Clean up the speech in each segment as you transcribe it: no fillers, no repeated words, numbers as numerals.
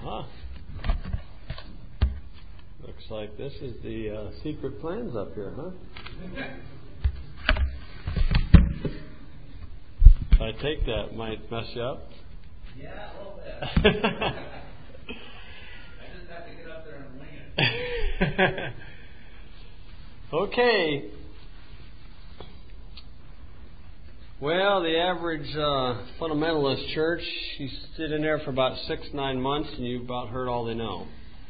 Huh. Looks like this is the secret plans up here, huh? If I take that, might mess you up. Yeah, a little bit. I just have to get up there and wing it. Okay. Well, the average fundamentalist church, you sit in there for about 6-9 months and you've about heard all they know.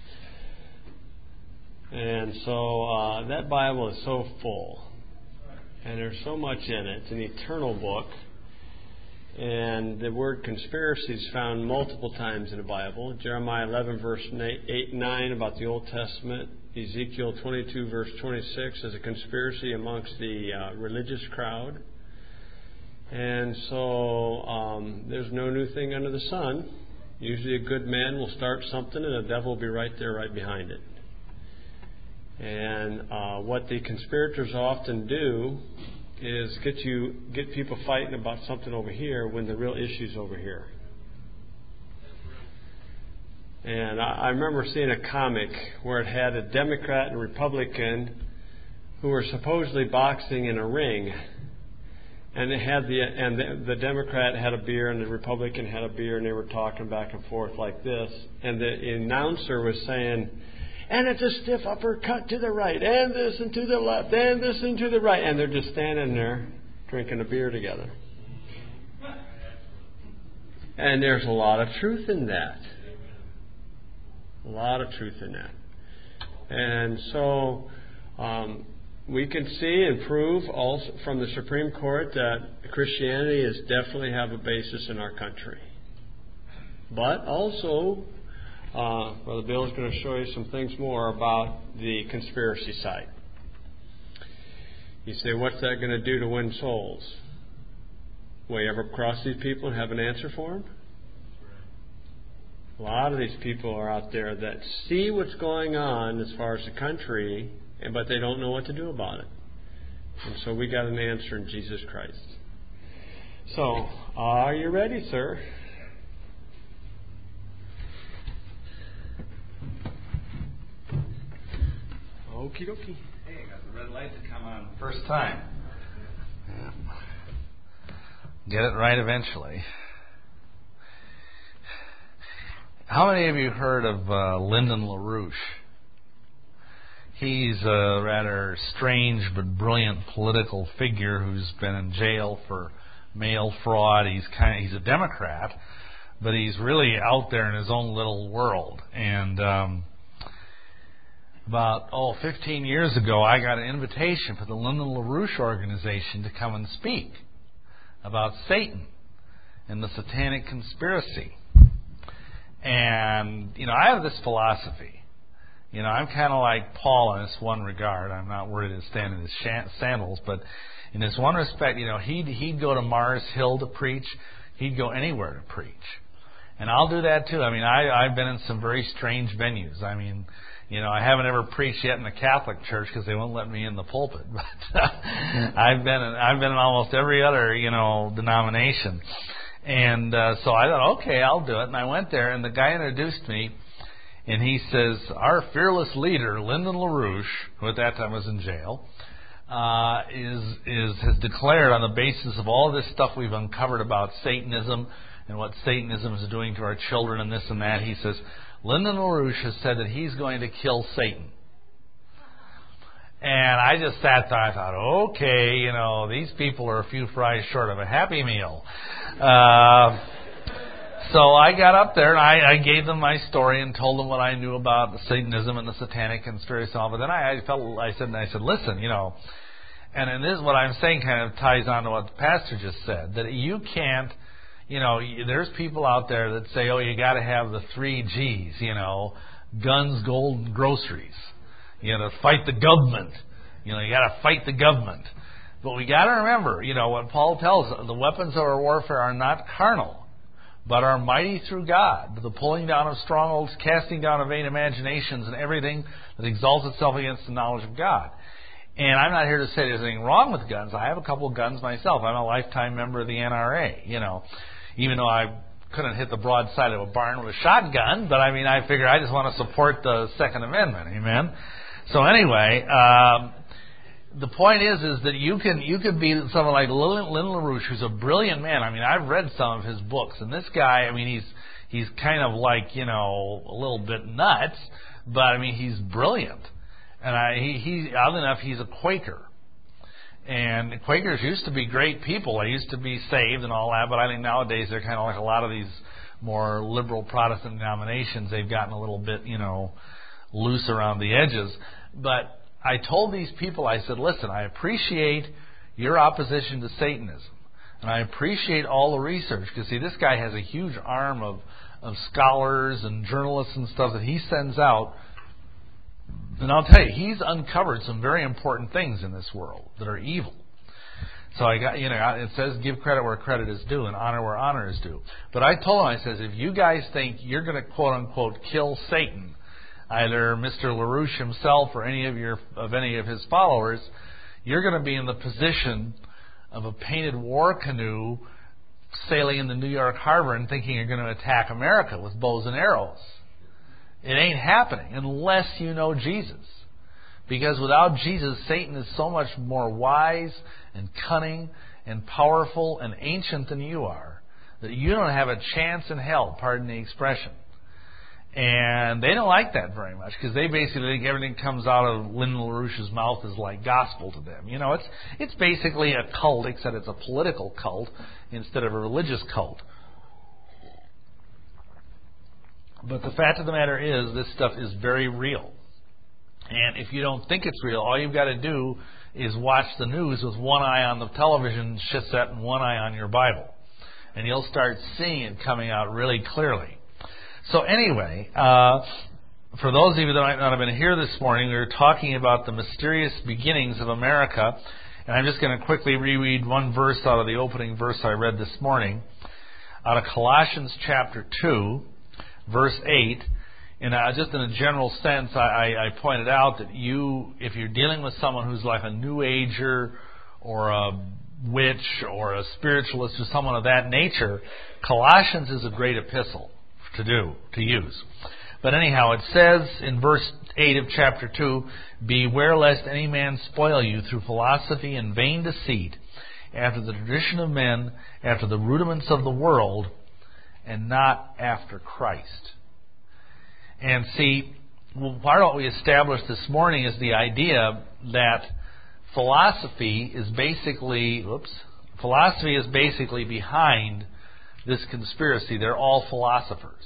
And so that Bible is so full. And there's so much in it. It's an eternal book. And the word conspiracy is found multiple times in the Bible. Jeremiah 11, verse 8 and 9 about the Old Testament. Ezekiel 22, verse 26 as a conspiracy amongst the religious crowd. And so there's no new thing under the sun. Usually a good man will start something and the devil will be right there, right behind it. And what the conspirators often do is get people fighting about something over here when the real issue's over here. And I remember seeing a comic where it had a Democrat and a Republican who were supposedly boxing in a ring. And the Democrat had a beer and the Republican had a beer and they were talking back and forth like this. And the announcer was saying, and it's a stiff uppercut to the right, and this and to the left, and this and to the right. And they're just standing there drinking a beer together. And there's a lot of truth in that. A lot of truth in that. And so we can see and prove also from the Supreme Court that Christianity is definitely have a basis in our country. But also, Brother Bill is going to show you some things more about the conspiracy side. You say, what's that going to do to win souls? Will you ever cross these people and have an answer for them? A lot of these people are out there that see what's going on as far as the country, but they don't know what to do about it. And so we got an answer in Jesus Christ. So, are you ready, sir? Okie dokie. Hey, got the red light to come on first time. Yeah. Get it right eventually. How many of you heard of Lyndon LaRouche? He's a rather strange but brilliant political figure who's been in jail for mail fraud. He's a Democrat, but he's really out there in his own little world. And about 15 years ago, I got an invitation for the Lyndon LaRouche organization to come and speak about Satan and the satanic conspiracy. And, I have this philosophy. I'm kind of like Paul in this one regard. I'm not worried to stand in his sandals, but in this one respect, he'd go to Mars Hill to preach. He'd go anywhere to preach. And I'll do that too. I've been in some very strange venues. I haven't ever preached yet in a Catholic church because they won't let me in the pulpit. But I've been in almost every other, denomination. And so I thought, okay, I'll do it. And I went there, and the guy introduced me, and he says, our fearless leader, Lyndon LaRouche, who at that time was in jail, has declared on the basis of all this stuff we've uncovered about Satanism and what Satanism is doing to our children and this and that, he says, Lyndon LaRouche has said that he's going to kill Satan. And I just sat there. I thought, okay, these people are a few fries short of a Happy Meal. So I got up there and I gave them my story and told them what I knew about the Satanism and the satanic conspiracy and all. But then I said, listen, and this what I'm saying kind of ties on to what the pastor just said, that you can't, there's people out there that say, you got to have the 3 G's, guns, gold, and groceries. To fight the government. You got to fight the government. But we got to remember, what Paul tells us, the weapons of our warfare are not carnal, but are mighty through God, the pulling down of strongholds, casting down of vain imaginations, and everything that exalts itself against the knowledge of God. And I'm not here to say there's anything wrong with guns. I have a couple of guns myself. I'm a lifetime member of the NRA, even though I couldn't hit the broadside of a barn with a shotgun, but I figure I just want to support the Second Amendment. Amen. So anyway, the point is that you could be someone like Lyndon LaRouche, who's a brilliant man. I've read some of his books, and this guy, he's kind of like, a little bit nuts, but he's brilliant. And oddly enough, he's a Quaker. And Quakers used to be great people. They used to be saved and all that, but I think nowadays they're kind of like a lot of these more liberal Protestant denominations. They've gotten a little bit, loose around the edges. But I told these people, I said, listen, I appreciate your opposition to Satanism. And I appreciate all the research. Because, see, this guy has a huge arm of scholars and journalists and stuff that he sends out. And I'll tell you, he's uncovered some very important things in this world that are evil. So it says give credit where credit is due and honor where honor is due. But I told him, I says, if you guys think you're going to quote unquote kill Satan, either Mr. LaRouche himself or any of his followers, you're going to be in the position of a painted war canoe sailing in the New York harbor and thinking you're going to attack America with bows and arrows. It ain't happening unless you know Jesus. Because without Jesus, Satan is so much more wise and cunning and powerful and ancient than you are that you don't have a chance in hell, pardon the expression. And they don't like that very much because they basically think everything comes out of Lyndon LaRouche's mouth is like gospel to them. It's basically a cult, except it's a political cult instead of a religious cult. But the fact of the matter is, this stuff is very real. And if you don't think it's real, all you've got to do is watch the news with one eye on the television set and one eye on your Bible. And you'll start seeing it coming out really clearly. So anyway, for those of you that might not have been here this morning, we were talking about the mysterious beginnings of America. And I'm just going to quickly reread one verse out of the opening verse I read this morning, out of Colossians chapter 2. Verse 8, and just in a general sense, I pointed out that if you're dealing with someone who's like a New Ager or a witch or a spiritualist or someone of that nature, Colossians is a great epistle to use. But anyhow, it says in verse 8 of chapter 2, beware lest any man spoil you through philosophy and vain deceit, after the tradition of men, after the rudiments of the world, and not after Christ. And see, part of what we established this morning is the idea that philosophy is basically behind this conspiracy. They're all philosophers.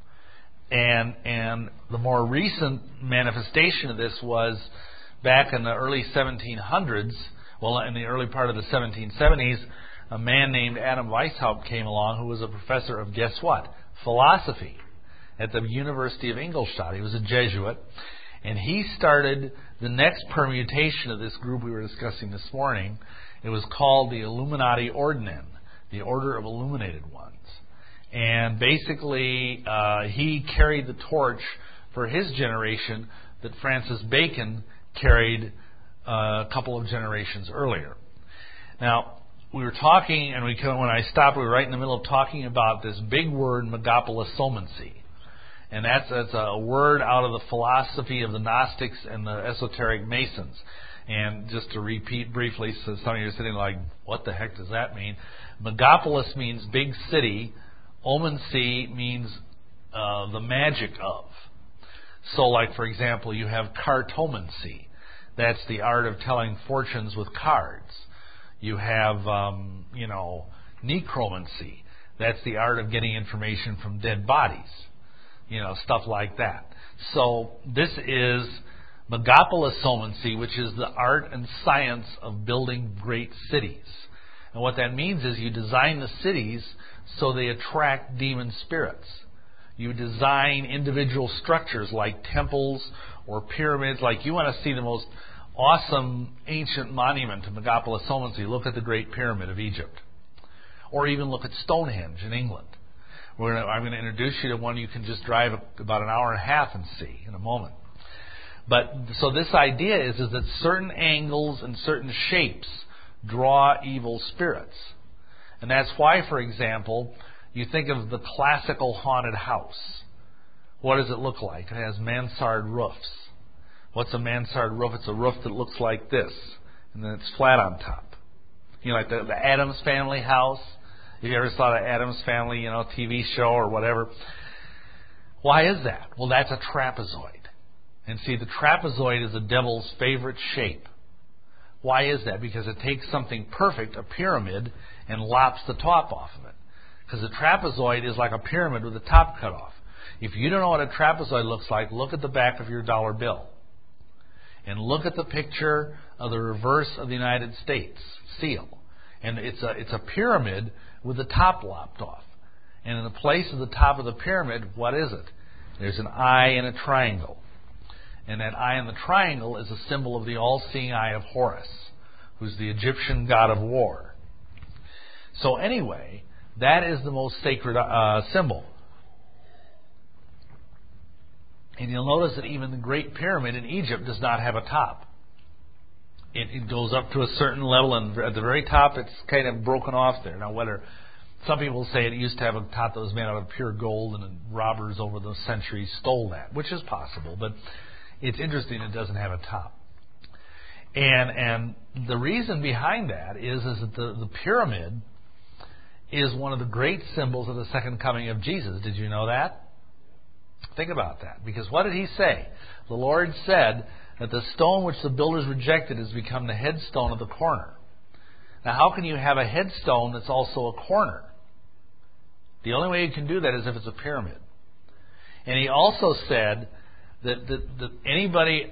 And the more recent manifestation of this was back in the early 1700s, in the early part of the 1770s, a man named Adam Weishaupt came along who was a professor of, guess what? Philosophy at the University of Ingolstadt. He was a Jesuit. And he started the next permutation of this group we were discussing this morning. It was called the Illuminati Ordnen, the Order of Illuminated Ones. And basically, he carried the torch for his generation that Francis Bacon carried a couple of generations earlier. Now, we were talking, and when I stopped, we were right in the middle of talking about this big word, megapolasomancy. And that's a word out of the philosophy of the Gnostics and the esoteric Masons. And just to repeat briefly, so some of you are sitting like, what the heck does that mean? Megapolis means big city. Omancy means the magic of. So like, for example, you have cartomancy. That's the art of telling fortunes with cards. You have, necromancy. That's the art of getting information from dead bodies. Stuff like that. So this is megapolasomancy, which is the art and science of building great cities. And what that means is you design the cities so they attract demon spirits. You design individual structures like temples or pyramids. Like you want to see the most awesome ancient monument to megapolasomancy, look at the Great Pyramid of Egypt. Or even look at Stonehenge in England. I'm going to introduce you to one you can just drive about an hour and a half and see in a moment. But so this idea is that certain angles and certain shapes draw evil spirits. And that's why, for example, You think of the classical haunted house. What does it look like? It has mansard roofs. What's a mansard roof? It's a roof that looks like this, and then it's flat on top. You know, like the Addams Family house. If you ever saw the Addams Family, TV show or whatever. Why is that? Well, that's a trapezoid. And see, the trapezoid is the devil's favorite shape. Why is that? Because it takes something perfect, a pyramid, and lops the top off of it. Because a trapezoid is like a pyramid with the top cut off. If you don't know what a trapezoid looks like, look at the back of your dollar bill. And look at the picture of the reverse of the United States seal. And it's a pyramid with the top lopped off. And in the place of the top of the pyramid, what is it? There's an eye and a triangle. And that eye in the triangle is a symbol of the all-seeing eye of Horus, who's the Egyptian god of war. So anyway, that is the most sacred symbol. And you'll notice that even the Great Pyramid in Egypt does not have a top. It goes up to a certain level, and at the very top it's kind of broken off there. Now, whether some people say it used to have a top that was made out of pure gold, and then robbers over the centuries stole that, which is possible, but it's interesting it doesn't have a top. And the reason behind that is that the pyramid is one of the great symbols of the second coming of Jesus. Did you know that? Think about that. Because what did he say? The Lord said that the stone which the builders rejected has become the headstone of the corner. Now, how can you have a headstone that's also a corner? The only way you can do that is if it's a pyramid. And he also said that anybody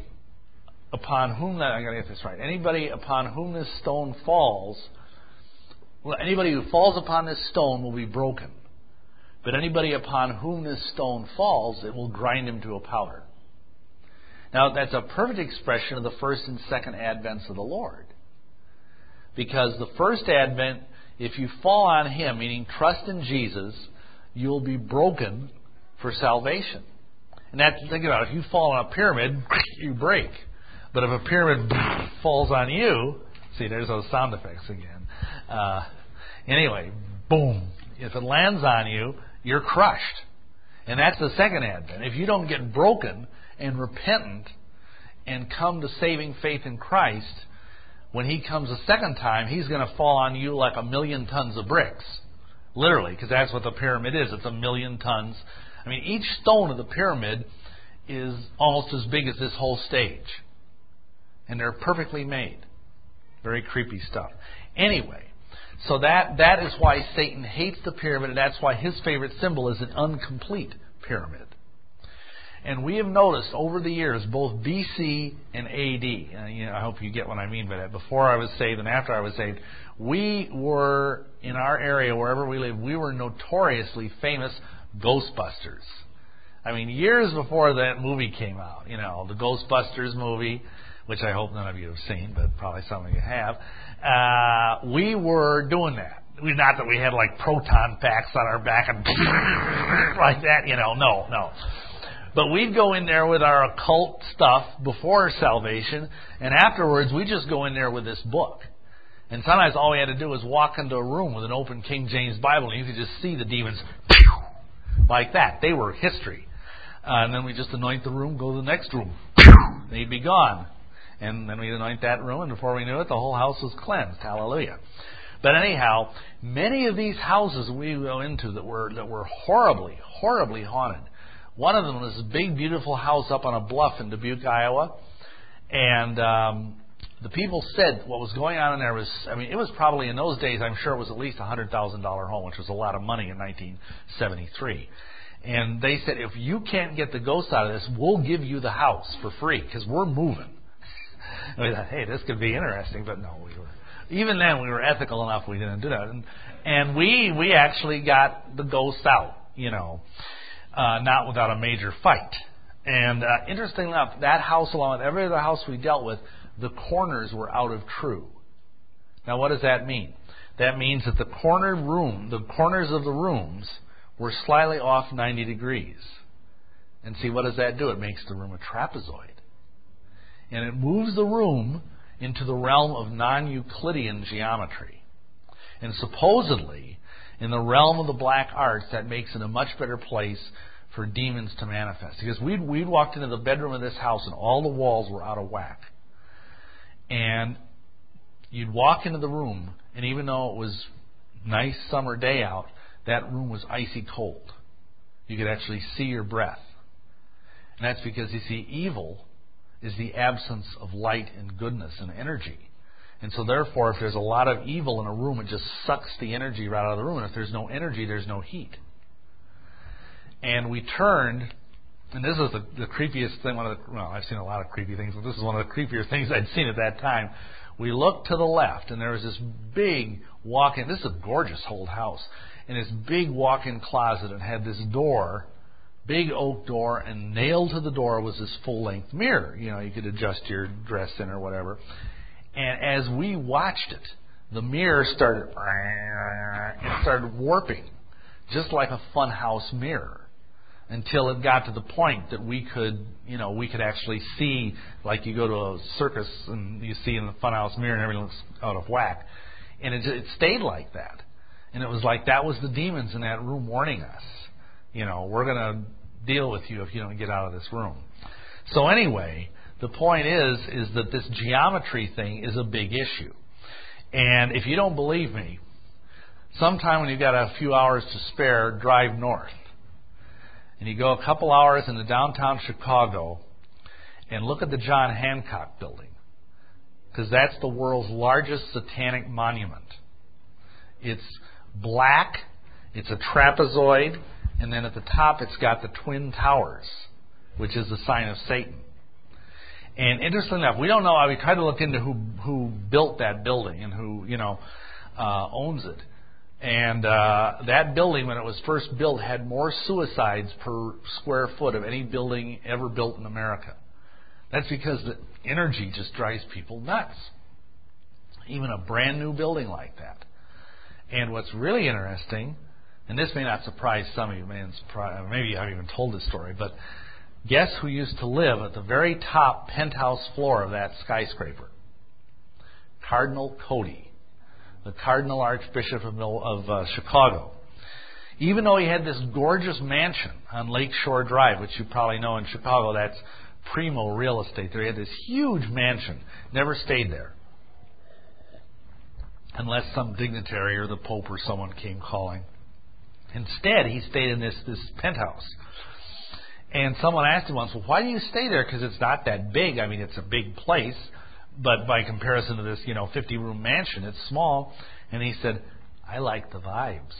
upon whom that, I got to get this right, anybody upon whom this stone falls, well, anybody who falls upon this stone will be broken. But anybody upon whom this stone falls, it will grind him to a powder. Now, that's a perfect expression of the first and second advents of the Lord. Because the first advent, if you fall on Him, meaning trust in Jesus, you'll be broken for salvation. And that's, think about it, if you fall on a pyramid, you break. But if a pyramid falls on you, see, there's those sound effects again. Anyway, boom. If it lands on you, you're crushed. And that's the second advent. If you don't get broken and repentant and come to saving faith in Christ, when He comes a second time, He's going to fall on you like 1,000,000 tons of bricks. Literally, because that's what the pyramid is. It's 1,000,000 tons. I mean, each stone of the pyramid is almost as big as this whole stage. And they're perfectly made. Very creepy stuff. Anyway, so that is why Satan hates the pyramid, and that's why his favorite symbol is an incomplete pyramid. And we have noticed over the years, both BC and AD, I hope you get what I mean by that. Before I was saved and after I was saved, we were, in our area, wherever we lived, we were notoriously famous Ghostbusters. I mean, years before that movie came out, the Ghostbusters movie, which I hope none of you have seen, but probably some of you have, we were doing that. Not that we had like proton packs on our back and like that, no. But we'd go in there with our occult stuff before salvation, and afterwards we'd just go in there with this book. And sometimes all we had to do was walk into a room with an open King James Bible, and you could just see the demons like that. They were history. And then we just anoint the room, go to the next room. They'd be gone. And then we'd anoint that room, and before we knew it, the whole house was cleansed. Hallelujah. But anyhow, many of these houses we go into that were horribly, horribly haunted. One of them was this big, beautiful house up on a bluff in Dubuque, Iowa. And the people said what was going on in there was, it was probably in those days, I'm sure it was at least a $100,000 home, which was a lot of money in 1973. And they said, if you can't get the ghosts out of this, we'll give you the house for free, because we're moving. We thought, hey, this could be interesting, but no, even then we were ethical enough we didn't do that. And we actually got the ghosts out, not without a major fight. And interestingly enough, that house, along with every other house we dealt with, the corners were out of true. Now, what does that mean? That means that the corners of the rooms were slightly off 90 degrees. And see, what does that do? It makes the room a trapezoid. And it moves the room into the realm of non-Euclidean geometry. And supposedly, In the realm of the black arts, that makes it a much better place for demons to manifest. Because we'd walked into the bedroom of this house and all the walls were out of whack. And you'd walk into the room, and even though it was a nice summer day out, that room was icy cold. You could actually see your breath. And that's because, you see, evil is the absence of light and goodness and energy. And so therefore, if there's a lot of evil in a room, it just sucks the energy right out of the room. And if there's no energy, there's no heat. And we turned, and this is the creepiest thing, I've seen a lot of creepy things, but this is one of the creepier things I'd seen at that time. We looked to the left, and there was this big walk-in, this is a gorgeous old house, and this big walk-in closet, and had this door, big oak door, and nailed to the door was this full-length mirror. You know, you could adjust your dress in or whatever. And as we watched it, the mirror started warping, just like a funhouse mirror, until it got to the point that we could actually see, like you go to a circus and you see in the funhouse mirror and everything looks out of whack. And it stayed like that. And it was like that was the demons in that room warning us. You know, we're going to deal with you if you don't get out of this room. So anyway, the point is that this geometry thing is a big issue. And if you don't believe me, sometime when you've got a few hours to spare, drive north. And you go a couple hours into downtown Chicago and look at the John Hancock building. Because that's the world's largest satanic monument. It's black, it's a trapezoid, and then at the top it's got the Twin Towers, which is the sign of Satan. And interestingly enough, we don't know. We tried to look into who built that building and who owns it. And that building, when it was first built, had more suicides per square foot of any building ever built in America. That's because the energy just drives people nuts. Even a brand new building like that. And what's really interesting, and this may not surprise some of you, maybe you haven't even told this story, but guess who used to live at the very top penthouse floor of that skyscraper? Cardinal Cody, the Cardinal Archbishop of Chicago. Even though he had this gorgeous mansion on Lakeshore Drive, which you probably know in Chicago, that's primo real estate. There he had this huge mansion, never stayed there. Unless some dignitary or the Pope or someone came calling. Instead, he stayed in this penthouse. And someone asked him once, well, why do you stay there? Because it's not that big. I mean, it's a big place. But by comparison to this, 50-room mansion, it's small. And he said, I like the vibes.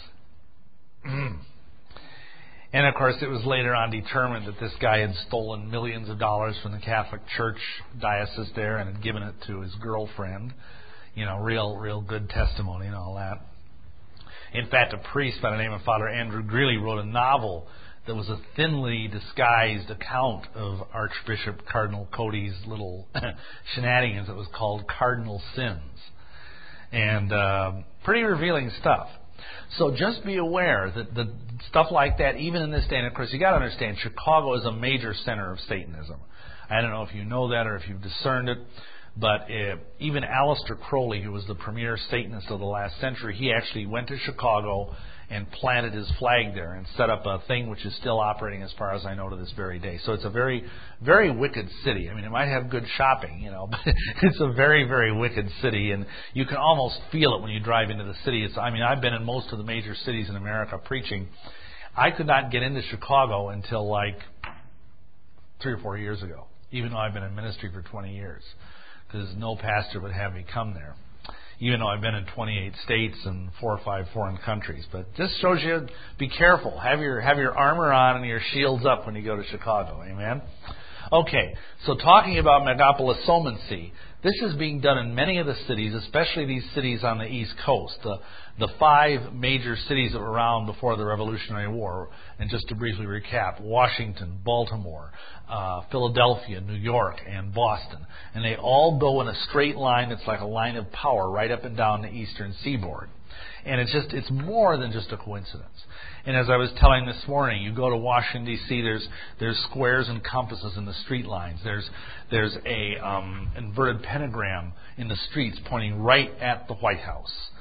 And, of course, it was later on determined that this guy had stolen millions of dollars from the Catholic Church diocese there and had given it to his girlfriend. Real good testimony and all that. In fact, a priest by the name of Father Andrew Greeley wrote a novel that was a thinly disguised account of Archbishop Cardinal Cody's little shenanigans. It was called Cardinal Sins. And pretty revealing stuff. So just be aware that the stuff like that, even in this day, and of course you got to understand, Chicago is a major center of Satanism. I don't know if you know that or if you've discerned it, but even Aleister Crowley, who was the premier Satanist of the last century, he actually went to Chicago and planted his flag there and set up a thing which is still operating as far as I know to this very day. So it's a very, very wicked city. I mean, it might have good shopping, but it's a very, very wicked city, and you can almost feel it when you drive into the city. I've been in most of the major cities in America preaching. I could not get into Chicago until like 3 or 4 years ago, even though I've been in ministry for 20 years. Because no pastor would have me come there, even though I've been in 28 states and 4 or 5 foreign countries. But this shows you, be careful. Have your armor on and your shields up when you go to Chicago. Amen? Okay, so talking about megapolasomancy, this is being done in many of the cities, especially these cities on the East Coast, the 5 major cities that were around before the Revolutionary War. And just to briefly recap, Washington, Baltimore, Philadelphia, New York, and Boston. And they all go in a straight line that's like a line of power right up and down the eastern seaboard. And it's more than just a coincidence. And as I was telling this morning, you go to Washington, D.C., there's squares and compasses in the street lines. There's a inverted pentagram in the streets pointing right at the White House.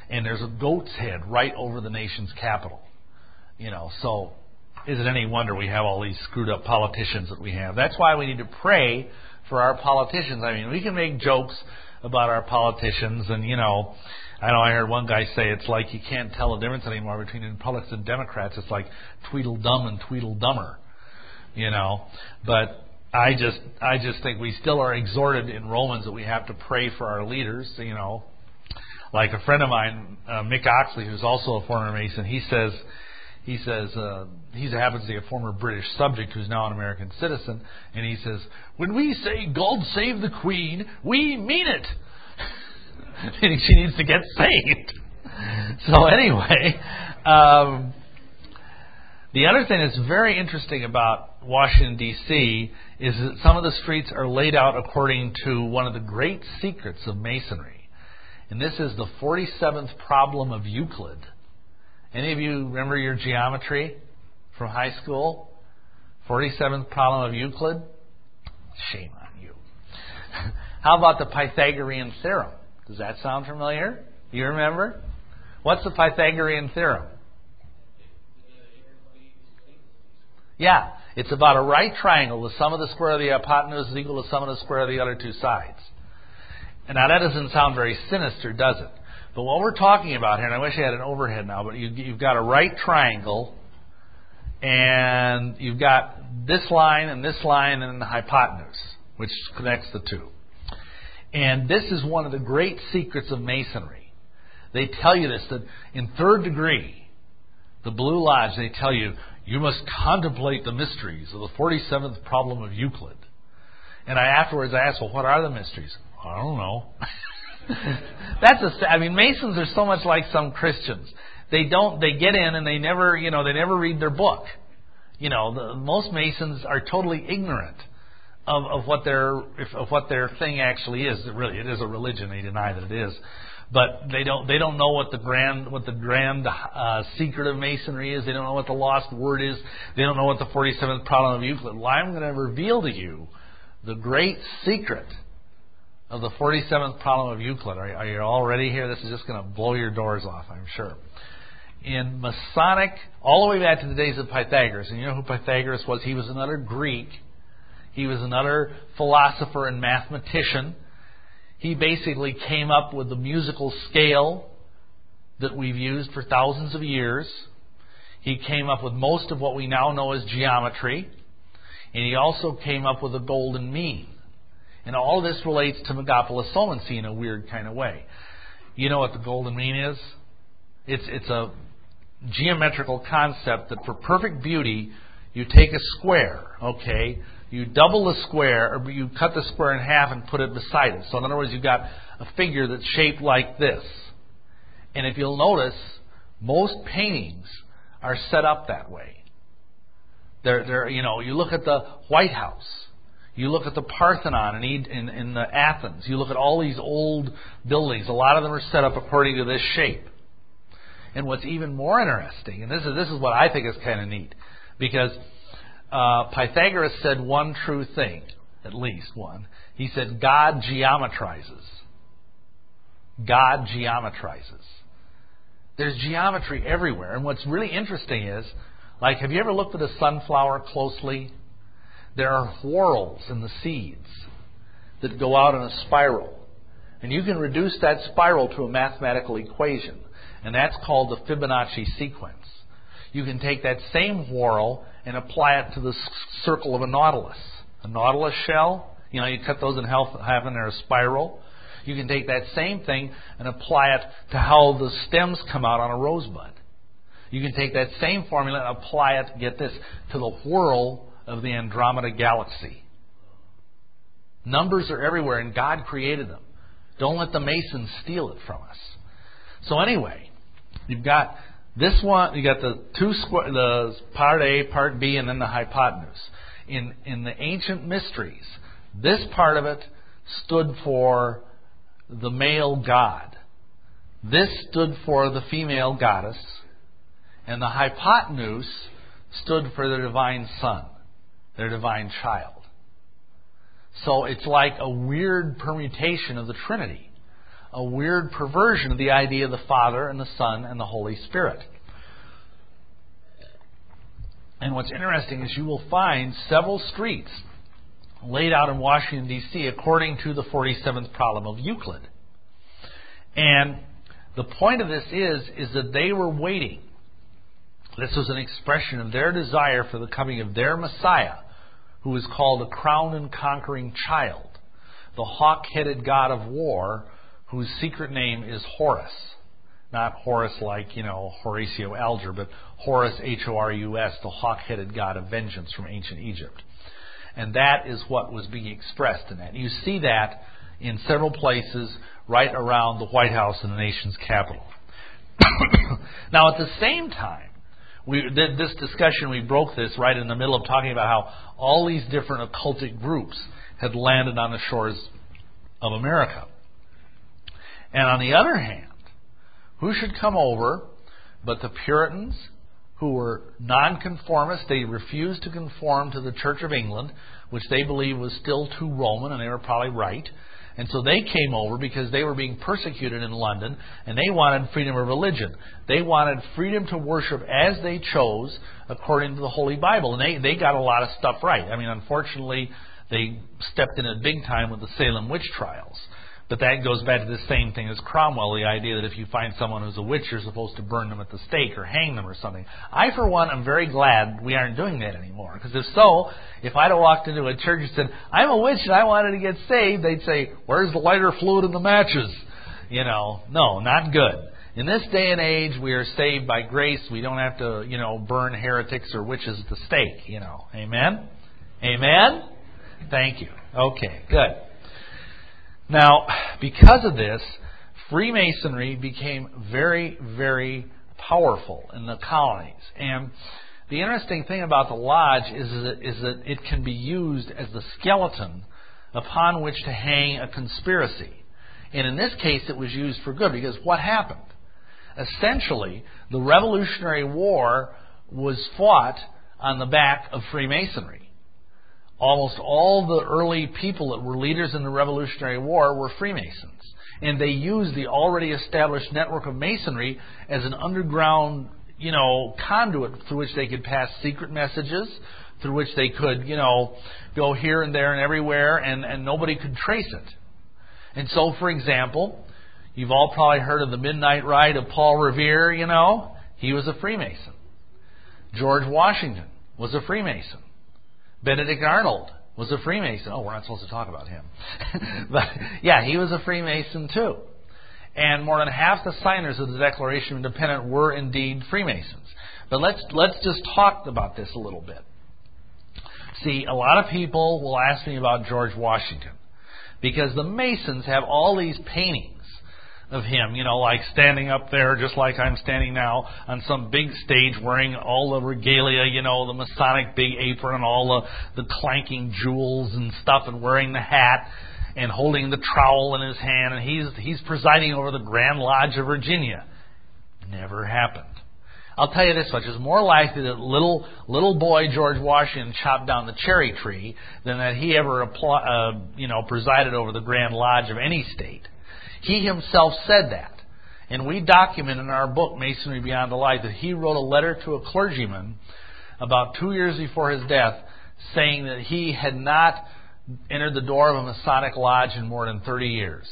and there's a goat's head right over the nation's capital. So is it any wonder we have all these screwed up politicians that we have? That's why we need to pray for our politicians. I mean, we can make jokes about our politicians, and I heard one guy say it's like you can't tell the difference anymore between Republicans and Democrats. It's like Tweedledum and Tweedledummer, But I just think we still are exhorted in Romans that we have to pray for our leaders. Like a friend of mine, Mick Oxley, who's also a former Mason, he says he happens to be a former British subject who's now an American citizen, and he says, when we say God save the Queen, we mean it. She needs to get saved. So anyway, the other thing that's very interesting about Washington, D.C. is that some of the streets are laid out according to one of the great secrets of Masonry. And this is the 47th problem of Euclid. Any of you remember your geometry from high school? 47th problem of Euclid? Shame on you. How about the Pythagorean theorem? Does that sound familiar? You remember? What's the Pythagorean theorem? Yeah, it's about a right triangle. The sum of the square of the hypotenuse is equal to the sum of the square of the other two sides. And now that doesn't sound very sinister, does it? But what we're talking about here, and I wish I had an overhead now, but you've got a right triangle, and you've got this line, and then the hypotenuse, which connects the two. And this is one of the great secrets of Masonry. They tell you this, that in third degree, the Blue Lodge, they tell you, you must contemplate the mysteries of the 47th problem of Euclid. And afterwards I asked, well, what are the mysteries? I don't know. Masons are so much like some Christians. They get in and they never read their book. Most Masons are totally ignorant of what their thing actually is. Really, it is a religion. They deny that it is, but they don't know what the grand secret of Masonry is. They don't know what the lost word is. They don't know what the 47th problem of Euclid. Well, I'm going to reveal to you the great secret of the 47th problem of Euclid. Are you all ready here? This is just going to blow your doors off, I'm sure. In Masonic, all the way back to the days of Pythagoras, and you know who Pythagoras was? He was another Greek. He was another philosopher and mathematician. He basically came up with the musical scale that we've used for thousands of years. He came up with most of what we now know as geometry. And he also came up with a golden mean. And all of this relates to Megapolasomancy in a weird kind of way. You know what the golden mean is? It's a geometrical concept that for perfect beauty, you take a square, okay? You double the square, or you cut the square in half and put it beside it. So in other words, you've got a figure that's shaped like this. And if you'll notice, most paintings are set up that way. You look at the White House. You look at the Parthenon in Athens. You look at all these old buildings. A lot of them are set up according to this shape. And what's even more interesting, and this is what I think is kind of neat, because Pythagoras said one true thing, at least one. He said, God geometrizes. God geometrizes. There's geometry everywhere. And what's really interesting is, have you ever looked at a sunflower closely? There are whorls in the seeds that go out in a spiral. And you can reduce that spiral to a mathematical equation. And that's called the Fibonacci sequence. You can take that same whorl and apply it to the circle of a nautilus. A nautilus shell, you cut those in half and they're a spiral. You can take that same thing and apply it to how the stems come out on a rosebud. You can take that same formula and apply it, get this, to the whorl of the Andromeda Galaxy. Numbers are everywhere, and God created them. Don't let the Masons steal it from us. So anyway, you've got this one. You got the part A, part B, and then the hypotenuse. In the ancient mysteries, this part of it stood for the male god. This stood for the female goddess. And the hypotenuse stood for the divine son, their divine child. So it's like a weird permutation of the Trinity. a weird perversion of the idea of the Father and the Son and the Holy Spirit. And what's interesting is you will find several streets laid out in Washington, D.C. according to the 47th problem of Euclid. And the point of this is that they were waiting. This was an expression of their desire for the coming of their Messiah, who is called a crowned and conquering child, the hawk-headed god of war, whose secret name is Horus. Not Horus like, Horatio Alger, but Horus, Horus, the hawk-headed god of vengeance from ancient Egypt. And that is what was being expressed in that. You see that in several places right around the White House and the nation's capital. Now, at the same time, this discussion, we broke this right in the middle of talking about how all these different occultic groups had landed on the shores of America. And on the other hand, who should come over but the Puritans, who were nonconformists? They refused to conform to the Church of England, which they believed was still too Roman, and they were probably right. And so they came over because they were being persecuted in London, and they wanted freedom of religion. They wanted freedom to worship as they chose according to the Holy Bible. And they got a lot of stuff right. I mean, unfortunately, they stepped in it big time with the Salem witch trials. But that goes back to the same thing as Cromwell, the idea that if you find someone who's a witch, you're supposed to burn them at the stake or hang them or something. I, for one, am very glad we aren't doing that anymore. Because if I'd have walked into a church and said, I'm a witch and I wanted to get saved, they'd say, where's the lighter fluid in the matches? No, not good. In this day and age, we are saved by grace. We don't have to, burn heretics or witches at the stake, Amen? Amen? Thank you. Okay, good. Now, because of this, Freemasonry became very, very powerful in the colonies. And the interesting thing about the lodge is that it can be used as the skeleton upon which to hang a conspiracy. And in this case, it was used for good, because what happened? Essentially, the Revolutionary War was fought on the back of Freemasonry. Almost all the early people that were leaders in the Revolutionary War were Freemasons. And they used the already established network of Masonry as an underground, conduit through which they could pass secret messages, through which they could, go here and there and everywhere, and nobody could trace it. And so, for example, you've all probably heard of the Midnight Ride of Paul Revere, He was a Freemason. George Washington was a Freemason. Benedict Arnold was a Freemason. Oh, we're not supposed to talk about him. But, yeah, he was a Freemason too. And more than half the signers of the Declaration of Independence were indeed Freemasons. But let's just talk about this a little bit. See, a lot of people will ask me about George Washington, because the Masons have all these paintings of him, like standing up there, just like I'm standing now, on some big stage wearing all the regalia, the Masonic big apron and all the clanking jewels and stuff, and wearing the hat and holding the trowel in his hand, and he's presiding over the Grand Lodge of Virginia. Never happened. I'll tell you this much: it's more likely that little boy George Washington chopped down the cherry tree than that he ever presided over the Grand Lodge of any state. He himself said that. And we document in our book, Masonry Beyond the Light, that he wrote a letter to a clergyman about 2 years before his death saying that he had not entered the door of a Masonic lodge in more than 30 years.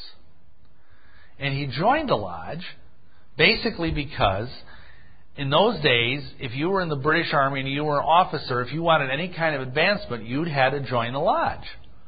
And he joined the lodge basically because in those days, if you were in the British Army and you were an officer, if you wanted any kind of advancement, you'd had to join the lodge.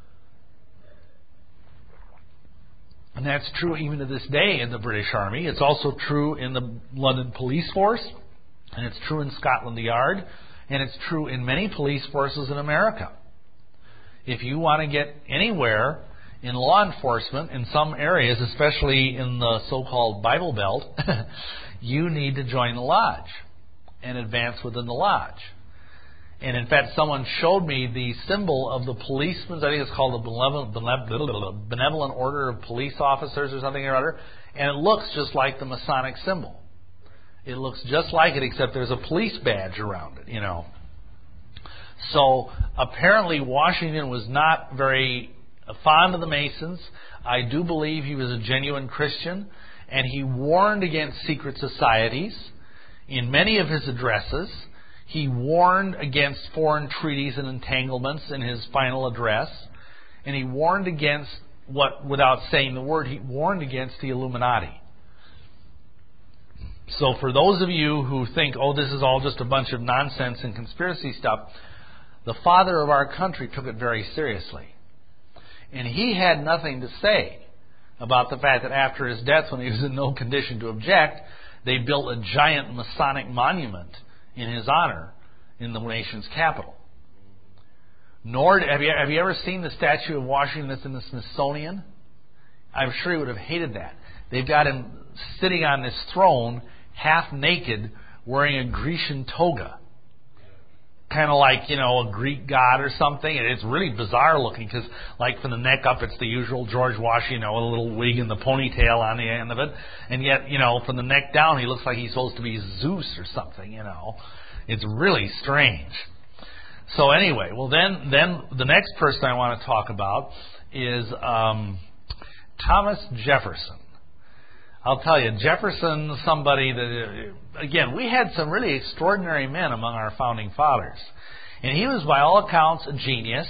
And that's true even to this day in the British Army. It's also true in the London Police Force, and it's true in Scotland Yard, and it's true in many police forces in America. If you want to get anywhere in law enforcement in some areas, especially in the so-called Bible Belt, you need to join the lodge and advance within the lodge. And in fact, someone showed me the symbol of the policeman's, I think it's called the Benevolent Order of Police Officers or something or other, and it looks just like the Masonic symbol. It looks just like it, except there's a police badge around it, So apparently Washington was not very fond of the Masons. I do believe he was a genuine Christian, and he warned against secret societies in many of his addresses. He warned against foreign treaties and entanglements in his final address, and he warned against without saying the word, he warned against the Illuminati. So for those of you who think, oh, this is all just a bunch of nonsense and conspiracy stuff, the father of our country took it very seriously. And he had nothing to say about the fact that after his death, when he was in no condition to object, they built a giant Masonic monument in his honor in the nation's capital. Nor have you ever seen the statue of Washington that's in the Smithsonian? I'm sure he would have hated that. They've got him sitting on this throne, half naked, wearing a Grecian toga. Kind of like, a Greek god or something. And it's really bizarre looking because, like, from the neck up, it's the usual George Washington, a little wig and the ponytail on the end of it. And yet, from the neck down, he looks like he's supposed to be Zeus or something, It's really strange. So anyway, well then the next person I want to talk about is Thomas Jefferson. I'll tell you, Jefferson, somebody that, again, we had some really extraordinary men among our founding fathers. And he was, by all accounts, a genius.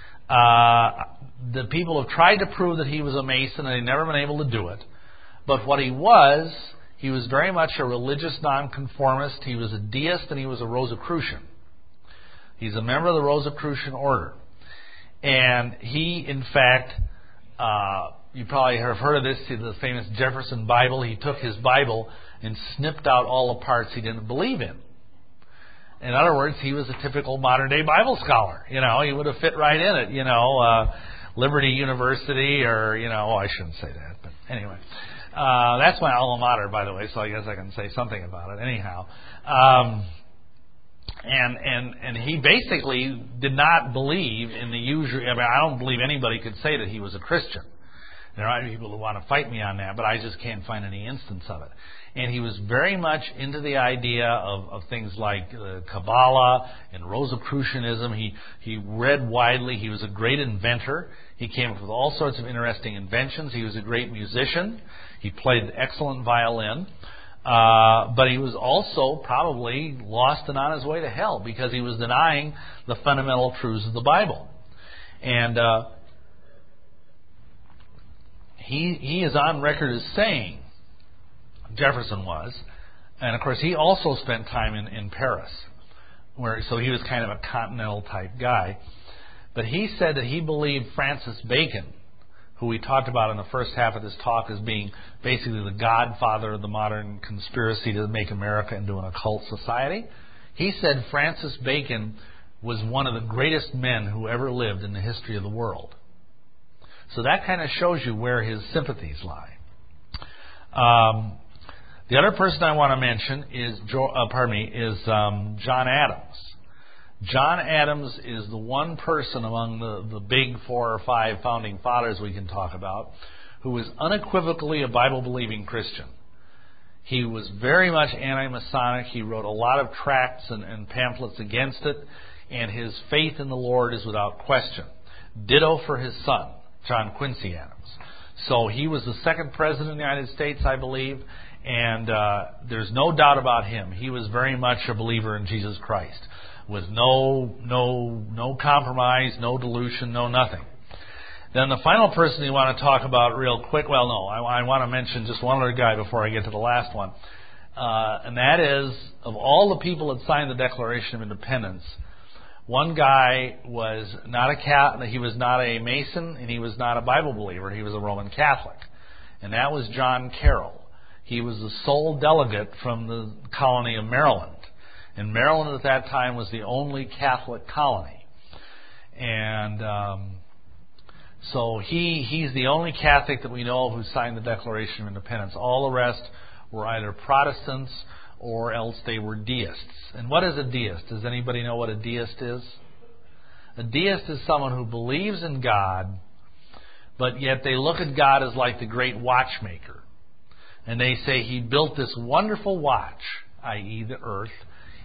The people have tried to prove that he was a Mason, and they've never been able to do it. But what he was very much a religious nonconformist. He was a deist, and he was a Rosicrucian. He's a member of the Rosicrucian order. And he, in fact, you probably have heard of this, the famous Jefferson Bible. He took his Bible and snipped out all the parts he didn't believe in. In other words, he was a typical modern-day Bible scholar. He would have fit right in it, Liberty University or, I shouldn't say that, but anyway. That's my alma mater, by the way, so I guess I can say something about it. Anyhow. And he basically did not believe in the usual. I don't believe anybody could say that he was a Christian. There are people who want to fight me on that, but I just can't find any instance of it. And he was very much into the idea of things like Kabbalah and Rosicrucianism. He read widely. He was a great inventor. He came up with all sorts of interesting inventions. He was a great musician. He played excellent violin. But he was also probably lost and on his way to hell because he was denying the fundamental truths of the Bible. And he is on record as saying, Jefferson was, and of course he also spent time in Paris, so he was kind of a continental type guy. But he said that he believed Francis Bacon, who we talked about in the first half of this talk as being basically the godfather of the modern conspiracy to make America into an occult society. He said Francis Bacon was one of the greatest men who ever lived in the history of the world. So that kind of shows you where his sympathies lie. The other person I want to mention is John Adams. John Adams is the one person among the big 4 or 5 founding fathers we can talk about who is unequivocally a Bible-believing Christian. He was very much anti-Masonic. He wrote a lot of tracts and pamphlets against it, and his faith in the Lord is without question. Ditto for his son, John Quincy Adams. So he was the second president of the United States, I believe, and there's no doubt about him. He was very much a believer in Jesus Christ, with no compromise, no dilution, no nothing. Then the final person you want to talk about real quick, I want to mention just one other guy before I get to the last one, and that is, of all the people that signed the Declaration of Independence, one guy was not he was not a Mason, and he was not a Bible believer. He was a Roman Catholic, and that was John Carroll. He was the sole delegate from the colony of Maryland. And Maryland at that time was the only Catholic colony. And so he's the only Catholic that we know of who signed the Declaration of Independence. All the rest were either Protestants or else they were deists. And what is a deist? Does anybody know what a deist is? A deist is someone who believes in God, but yet they look at God as like the great watchmaker. And they say he built this wonderful watch, i.e. the earth,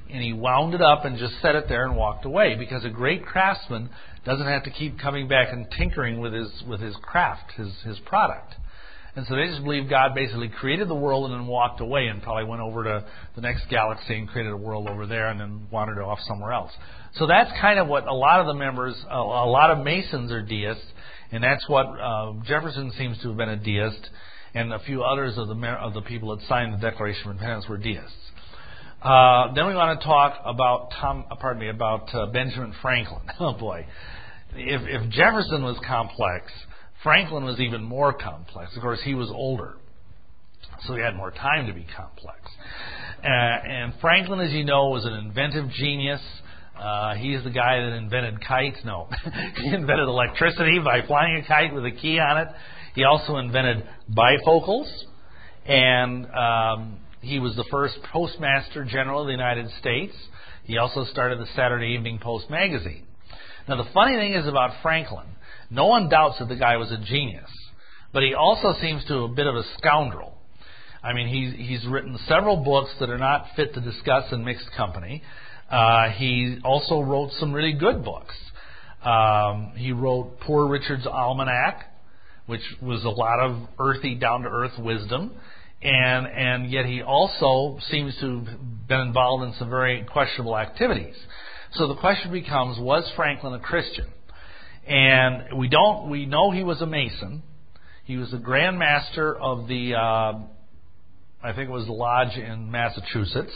and he wound it up and just set it there and walked away, because a great craftsman doesn't have to keep coming back and tinkering with his craft, his product. And so they just believe God basically created the world and then walked away, and probably went over to the next galaxy and created a world over there and then wandered off somewhere else. So that's kind of what a lot of the members, a lot of Masons are deists, and that's what Jefferson seems to have been a deist, and a few others of the people that signed the Declaration of Independence were deists. Then we want to talk about Benjamin Franklin. Oh boy, if Jefferson was complex, Franklin was even more complex. Of course, he was older, so he had more time to be complex. And Franklin, as you know, was an inventive genius. He's the guy that invented kites. No, he invented electricity by flying a kite with a key on it. He also invented bifocals, and he was the first Postmaster General of the United States. He also started the Saturday Evening Post magazine. Now, the funny thing is about Franklin, no one doubts that the guy was a genius, but he also seems to be a bit of a scoundrel. I mean, he's written several books that are not fit to discuss in mixed company. He also wrote some really good books. He wrote Poor Richard's Almanac, which was a lot of earthy, down-to-earth wisdom, and yet he also seems to have been involved in some very questionable activities. So the question becomes, was Franklin a Christian? And we know he was a Mason. He was the Grand Master of the, I think it was the lodge in Massachusetts.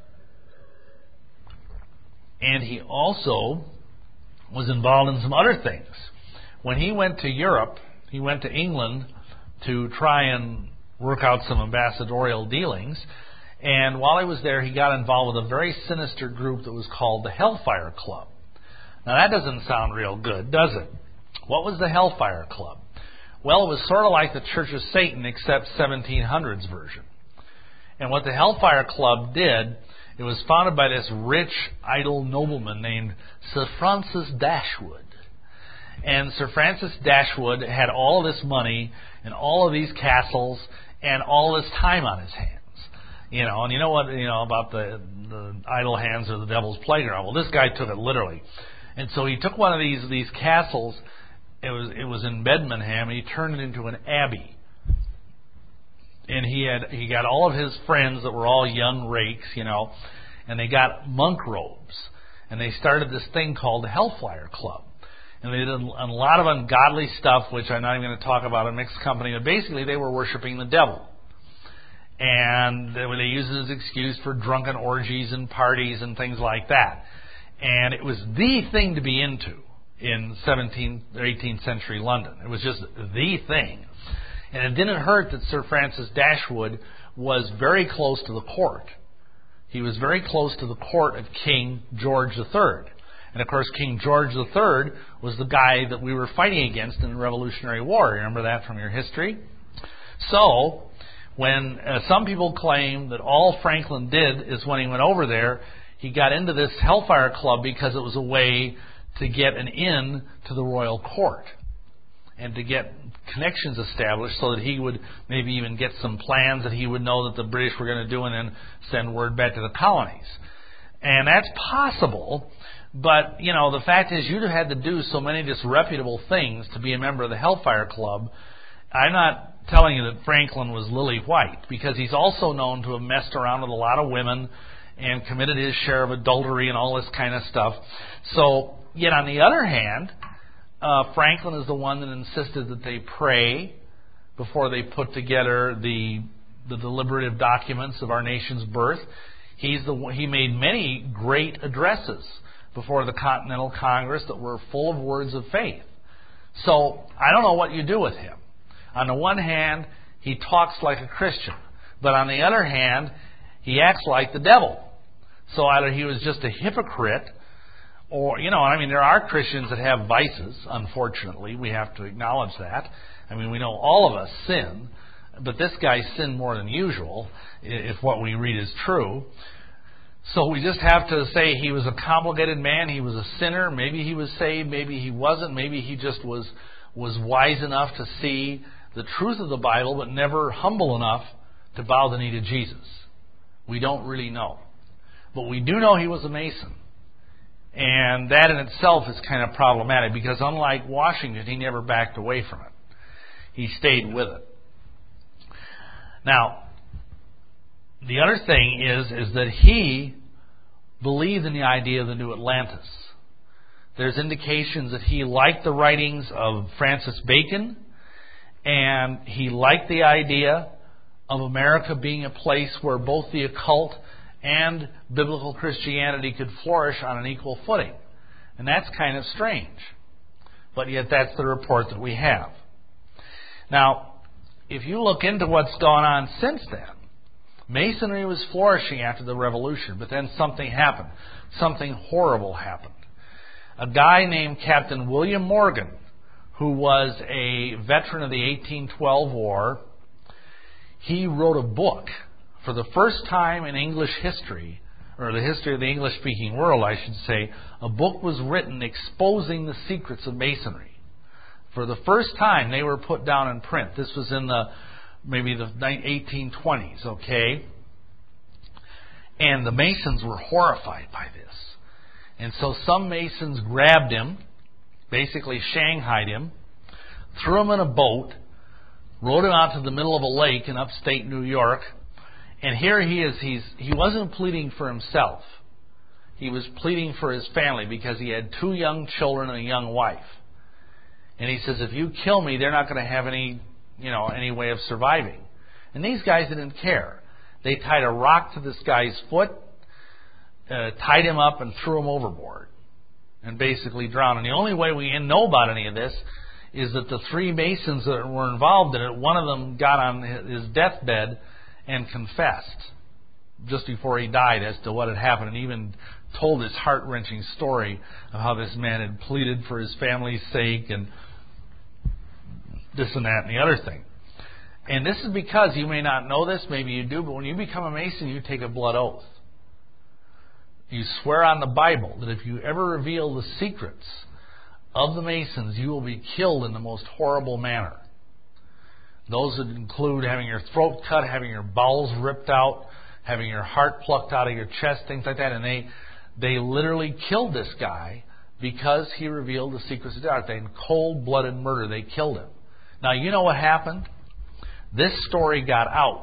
And he also was involved in some other things. When he went to Europe, he went to England to try and work out some ambassadorial dealings. And while he was there, he got involved with a very sinister group that was called the Hellfire Club. Now, that doesn't sound real good, does it? What was the Hellfire Club? Well, it was sort of like the Church of Satan, except 1700s version. And what the Hellfire Club did, it was founded by this rich, idle nobleman named Sir Francis Dashwood. And Sir Francis Dashwood had all of this money and all of these castles and all this time on his hands. You know, and you know what, about the idle hands or the devil's playground. Well, this guy took it literally. And so he took one of these castles, it was in Bedmingham, and he turned it into an abbey. And he got all of his friends that were all young rakes, and they got monk robes. And they started this thing called the Hellfire Club. And they did a lot of ungodly stuff, which I'm not even going to talk about in mixed company, but basically they were worshiping the devil. And they used it as an excuse for drunken orgies and parties and things like that. And it was the thing to be into in 17th or 18th century London. It was just the thing. And it didn't hurt that Sir Francis Dashwood was very close to the court. He was very close to the court of King George III. And of course, King George III was the guy that we were fighting against in the Revolutionary War. Remember that from your history? So, when some people claim that all Franklin did is when he went over there, he got into this Hellfire Club because it was a way to get an in to the royal court and to get connections established so that he would maybe even get some plans that he would know that the British were going to do and then send word back to the colonies. And that's possible, but, the fact is you'd have had to do so many disreputable things to be a member of the Hellfire Club. I'm not telling you that Franklin was lily white, because he's also known to have messed around with a lot of women and committed his share of adultery and all this kind of stuff. So, yet on the other hand, Franklin is the one that insisted that they pray before they put together the deliberative documents of our nation's birth. He made many great addresses before the Continental Congress that were full of words of faith. So, I don't know what you do with him. On the one hand, he talks like a Christian, but on the other hand, he acts like the devil. So either he was just a hypocrite, or, there are Christians that have vices, unfortunately. We have to acknowledge that. We know all of us sin, but this guy sinned more than usual, if what we read is true. So we just have to say he was a complicated man, he was a sinner, maybe he was saved, maybe he wasn't, maybe he just was wise enough to see the truth of the Bible, but never humble enough to bow the knee to Jesus. We don't really know. But we do know he was a Mason. And that in itself is kind of problematic because unlike Washington, he never backed away from it. He stayed with it. Now, the other thing is that he believed in the idea of the New Atlantis. There's indications that he liked the writings of Francis Bacon, and he liked the idea of America being a place where both the occult and biblical Christianity could flourish on an equal footing. And that's kind of strange. But yet that's the report that we have. Now, if you look into what's gone on since then, Masonry was flourishing after the Revolution, but then something happened. Something horrible happened. A guy named Captain William Morgan, who was a veteran of the 1812 War, he wrote a book. For the first time in English history, or the history of the English-speaking world, I should say, a book was written exposing the secrets of Masonry. For the first time, they were put down in print. This was in maybe the 1820s, okay? And the Masons were horrified by this. And so some Masons grabbed him, basically shanghaied him, threw him in a boat, rowed him out to the middle of a lake in upstate New York, and here he is. He wasn't pleading for himself. He was pleading for his family because he had 2 young children and a young wife. And he says, if you kill me, they're not going to have any way of surviving. And these guys didn't care. They tied a rock to this guy's foot, tied him up, and threw him overboard, and basically drowned. And the only way we know about any of this is that the 3 Masons that were involved in it, one of them got on his deathbed and confessed just before he died as to what had happened, and even told his heart-wrenching story of how this man had pleaded for his family's sake and this and that and the other thing. And this is because, you may not know this, maybe you do, but when you become a Mason, you take a blood oath. You swear on the Bible that if you ever reveal the secrets of the Masons, you will be killed in the most horrible manner. Those would include having your throat cut, having your bowels ripped out, having your heart plucked out of your chest, things like that. And they literally killed this guy because he revealed the secrets of the art. In cold-blooded murder, they killed him. Now, you know what happened? This story got out.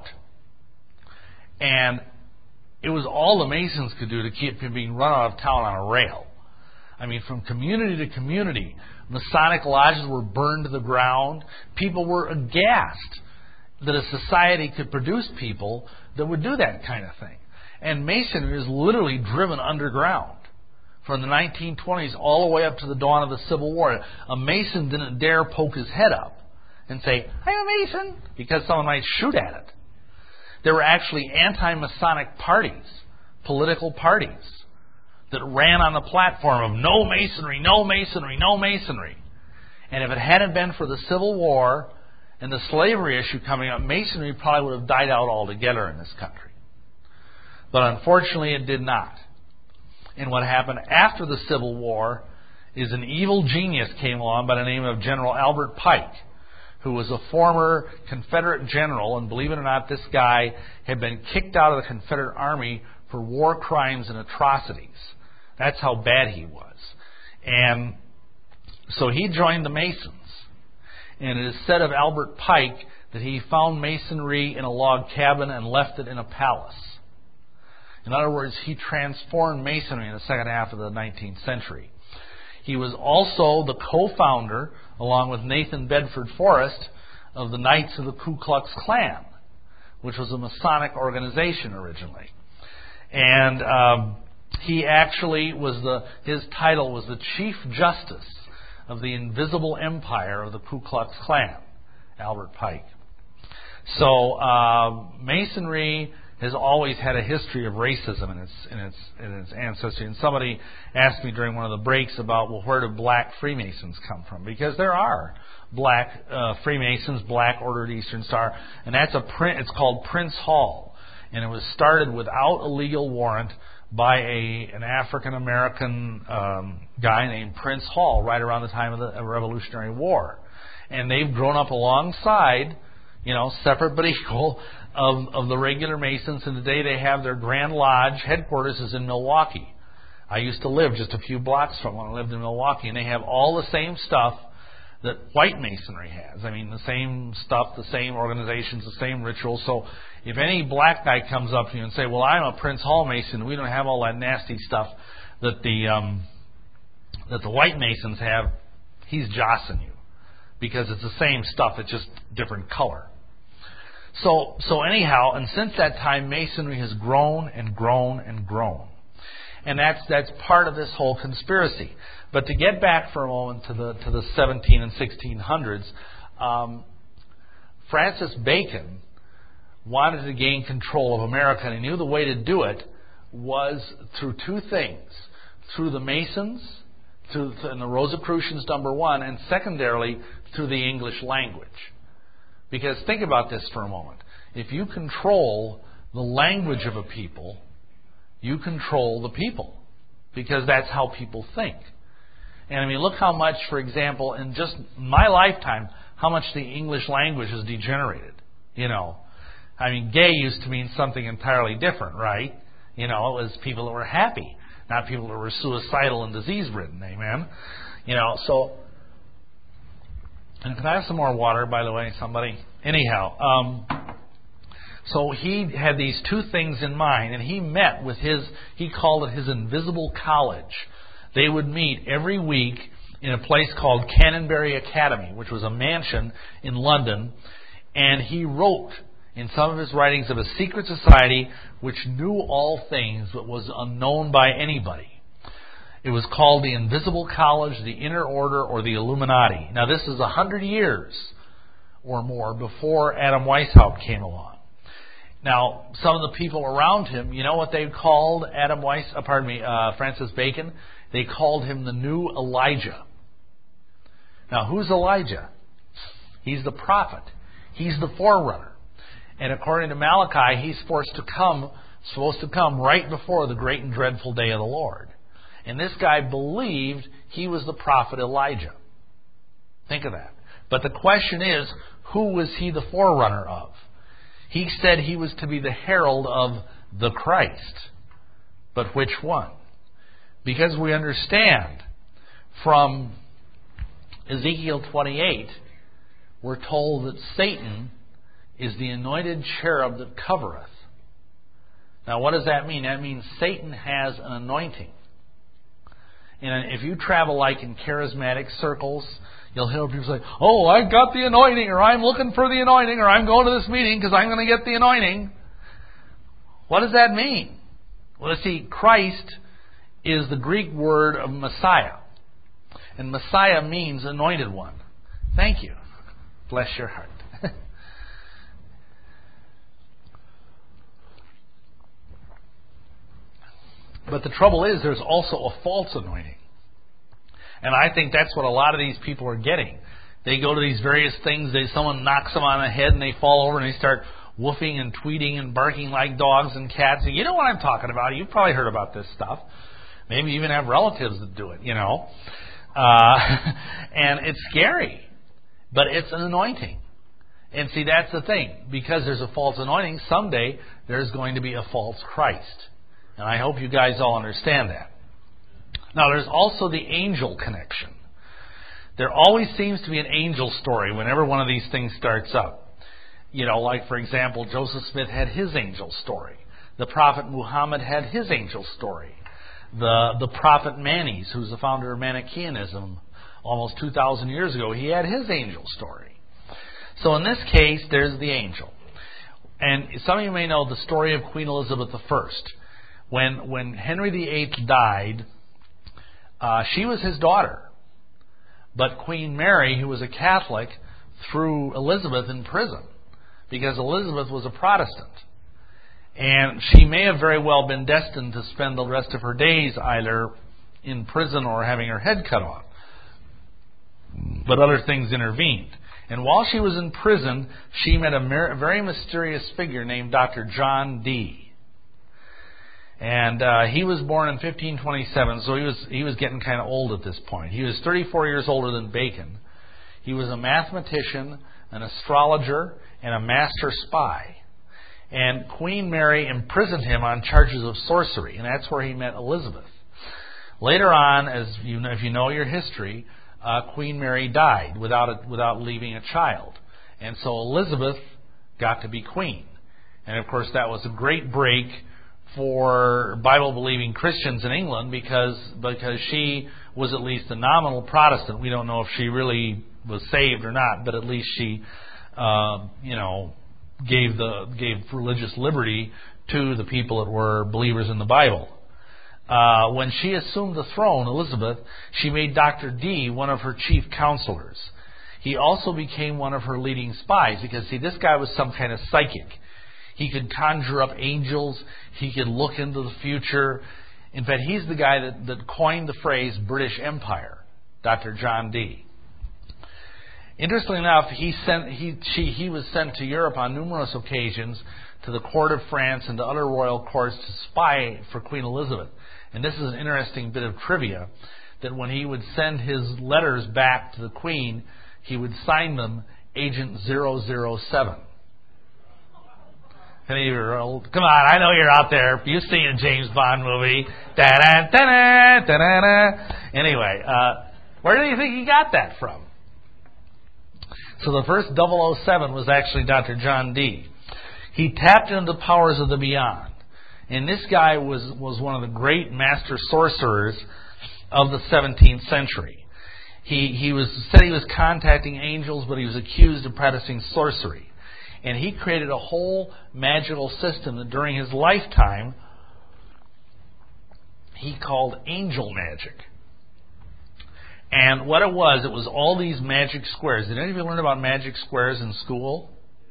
And it was all the Masons could do to keep him being run out of town on a rail. I mean, from community to community, Masonic lodges were burned to the ground. People were aghast that a society could produce people that would do that kind of thing. And Masonry is literally driven underground from the 1920s all the way up to the dawn of the Civil War. A Mason didn't dare poke his head up and say, I'm a Mason, because someone might shoot at it. There were actually anti-Masonic parties, political parties, that ran on the platform of no Masonry, no Masonry, no Masonry. And if it hadn't been for the Civil War and the slavery issue coming up, Masonry probably would have died out altogether in this country. But unfortunately it did not. And what happened after the Civil War is an evil genius came along by the name of General Albert Pike, who was a former Confederate general, and believe it or not, this guy had been kicked out of the Confederate Army for war crimes and atrocities. That's how bad he was. And so he joined the Masons. And it is said of Albert Pike that he found Masonry in a log cabin and left it in a palace. In other words, he transformed Masonry in the second half of the 19th century. He was also the co-founder, along with Nathan Bedford Forrest, of the Knights of the Ku Klux Klan, which was a Masonic organization originally. And he actually his title was the Chief Justice of the Invisible Empire of the Ku Klux Klan, Albert Pike. So Masonry has always had a history of racism in its ancestry. And somebody asked me during one of the breaks about, well, where do black Freemasons come from? Because there are black Freemasons, Black Order of the Eastern Star, and it's called Prince Hall, and it was started without a legal warrant by an African American guy named Prince Hall right around the time of the Revolutionary War. And they've grown up alongside, separate but equal of the regular Masons. And today they have their Grand Lodge headquarters is in Milwaukee. I used to live just a few blocks from when I lived in Milwaukee, and they have all the same stuff that white Masonry has. I mean, the same stuff, the same organizations, the same rituals. So if any black guy comes up to you and say, well, I'm a Prince Hall Mason, we don't have all that nasty stuff that the white Masons have, he's jossing you. Because it's the same stuff, it's just different color. So anyhow, and since that time, Masonry has grown and grown and grown. And that's part of this whole conspiracy. But to get back for a moment to the 17 and 1600s, Francis Bacon wanted to gain control of America, and he knew the way to do it was through two things. Through the Masons, and the Rosicrucians, number one, and secondarily, through the English language. Because think about this for a moment. If you control the language of a people, you control the people. Because that's how people think. And I mean, look how much, for example, in just my lifetime, how much the English language has degenerated. I mean, gay used to mean something entirely different, right? It was people that were happy, not people that were suicidal and disease-ridden, amen? So, and can I have some more water, by the way, somebody? Anyhow, so he had these two things in mind, and he met with he called it his invisible college. They would meet every week in a place called Canonbury Academy, which was a mansion in London, and he wrote in some of his writings of a secret society which knew all things but was unknown by anybody. It was called the Invisible College, the Inner Order, or the Illuminati. Now this is 100 years or more before Adam Weishaupt came along. Now, some of the people around him, you know what they called Francis Bacon? They called him the new Elijah. Now, who's Elijah? He's the prophet. He's the forerunner. And according to Malachi, he's supposed to come right before the great and dreadful day of the Lord. And this guy believed he was the prophet Elijah. Think of that. But the question is, who was he the forerunner of? He said he was to be the herald of the Christ. But which one? Because we understand from Ezekiel 28, we're told that Satan is the anointed cherub that covereth. Now what does that mean? That means Satan has an anointing. And if you travel like in charismatic circles, you'll hear people say, oh, I've got the anointing, or I'm looking for the anointing, or I'm going to this meeting because I'm going to get the anointing. What does that mean? Well, see, Christ is the Greek word of Messiah. And Messiah means anointed one. Thank you. Bless your heart. But the trouble is, there's also a false anointing. And I think that's what a lot of these people are getting. They go to these various things, someone knocks them on the head and they fall over and they start woofing and tweeting and barking like dogs and cats. You know what I'm talking about. You've probably heard about this stuff. Maybe you even have relatives that do it, and it's scary. But it's an anointing. And see, that's the thing. Because there's a false anointing, someday there's going to be a false Christ. And I hope you guys all understand that. Now, there's also the angel connection. There always seems to be an angel story whenever one of these things starts up. Like, for example, Joseph Smith had his angel story. The prophet Muhammad had his angel story. The prophet Manes, who's the founder of Manichaeanism almost 2,000 years ago, he had his angel story. So in this case, there's the angel. And some of you may know the story of Queen Elizabeth I. When Henry VIII died, she was his daughter. But Queen Mary, who was a Catholic, threw Elizabeth in prison because Elizabeth was a Protestant. And she may have very well been destined to spend the rest of her days either in prison or having her head cut off. But other things intervened. And while she was in prison, she met a very mysterious figure named Dr. John Dee. And he was born in 1527, so he was getting kind of old at this point. He was 34 years older than Bacon. He was a mathematician, an astrologer, and a master spy. And Queen Mary imprisoned him on charges of sorcery, and that's where he met Elizabeth. Later on, if you know your history, Queen Mary died without leaving a child. And so Elizabeth got to be queen. And of course that was a great break for Bible-believing Christians in England because she was at least a nominal Protestant. We don't know if she really was saved or not, but at least she gave religious liberty to the people that were believers in the Bible. When she assumed the throne, Elizabeth, she made Dr. Dee one of her chief counselors. He also became one of her leading spies because, see, this guy was some kind of psychic. He could conjure up angels. He could look into the future. In fact, he's the guy that coined the phrase British Empire, Dr. John Dee. Interestingly enough, he was sent to Europe on numerous occasions to the court of France and to other royal courts to spy for Queen Elizabeth. And this is an interesting bit of trivia, that when he would send his letters back to the Queen, he would sign them Agent 007. Any of you are old? Come on, I know you're out there. You've seen a James Bond movie. Da-da, da-da, da-da-da. Anyway, where do you think he got that from? So the first 007 was actually Dr. John Dee. He tapped into the powers of the beyond. And this guy was one of the great master sorcerers of the 17th century. He said he was contacting angels, but he was accused of practicing sorcery. And he created a whole magical system that during his lifetime he called angel magic. And what it was all these magic squares. Did any of you learn about magic squares in school?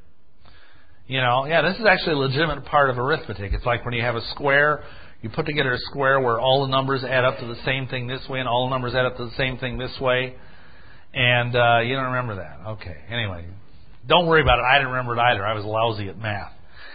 This is actually a legitimate part of arithmetic. It's like when you have a square, you put together a square where all the numbers add up to the same thing this way and all the numbers add up to the same thing this way. And you don't remember that. Okay. Anyway, don't worry about it. I didn't remember it either. I was lousy at math.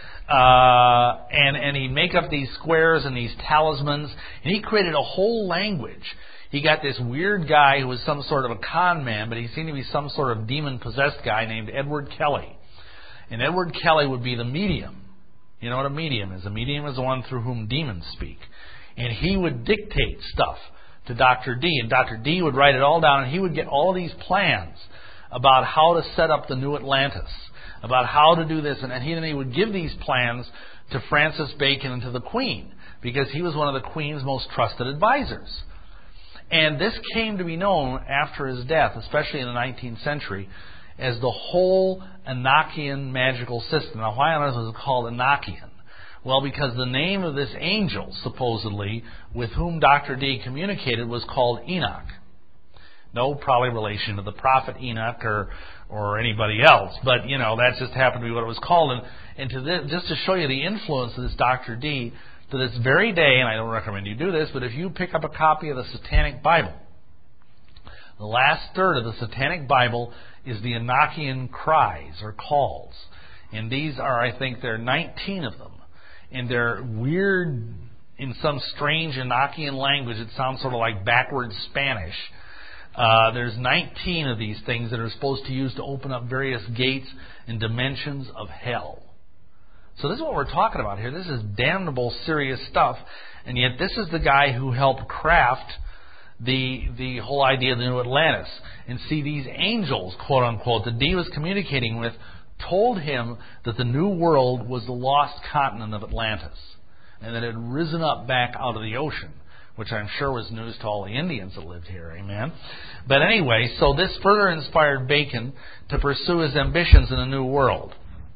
And he'd make up these squares and these talismans, and he created a whole language. He got this weird guy who was some sort of a con man, but he seemed to be some sort of demon-possessed guy named Edward Kelly. And Edward Kelly would be the medium. You know what a medium is? A medium is the one through whom demons speak. And he would dictate stuff to Dr. Dee, and Dr. Dee would write it all down, and he would get all these plans about how to set up the new Atlantis, about how to do this, and then he would give these plans to Francis Bacon and to the Queen, because he was one of the Queen's most trusted advisors. And this came to be known after his death, especially in the 19th century, as the whole Enochian magical system. Now, why on earth was it called Enochian? Well, because the name of this angel, supposedly, with whom Dr. Dee communicated was called Enoch. No probably relation to the prophet Enoch or anybody else, but, that just happened to be what it was called. And just to show you the influence of this Dr. Dee, to this very day, and I don't recommend you do this, but if you pick up a copy of the Satanic Bible, the last third of the Satanic Bible is the Enochian cries or calls. And these are, I think, there are 19 of them. And they're weird in some strange Enochian language. It sounds sort of like backwards Spanish. There's 19 of these things that are supposed to use to open up various gates and dimensions of hell. So this is what we're talking about here. This is damnable, serious stuff. And yet this is the guy who helped craft the whole idea of the new Atlantis. And see, these angels, quote unquote, that Dee was communicating with, told him that the new world was the lost continent of Atlantis, and that it had risen up back out of the ocean, which I'm sure was news to all the Indians that lived here, amen? But anyway, so this further inspired Bacon to pursue his ambitions in the new world.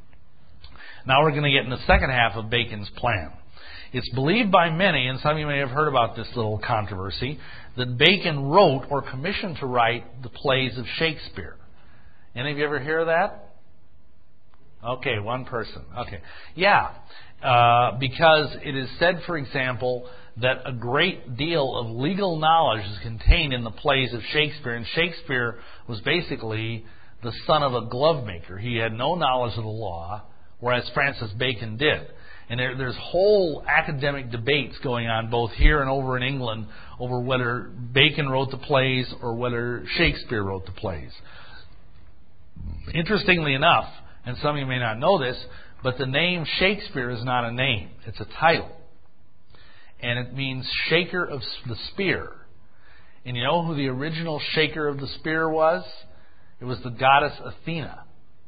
Now we're going to get in the second half of Bacon's plan. It's believed by many, and some of you may have heard about this little controversy, that Bacon wrote or commissioned to write the plays of Shakespeare. Any of you ever hear that? Okay, one person. Okay. Yeah, because it is said, for example, that a great deal of legal knowledge is contained in the plays of Shakespeare, and Shakespeare was basically the son of a glove maker. He had no knowledge of the law, whereas Francis Bacon did. And there's whole academic debates going on both here and over in England over whether Bacon wrote the plays or whether Shakespeare wrote the plays. interestingly enough, and some of you may not know this, but the name Shakespeare is not a name. It's a title. And it means shaker of the spear. And you know who the original shaker of the spear was? It was the goddess Athena.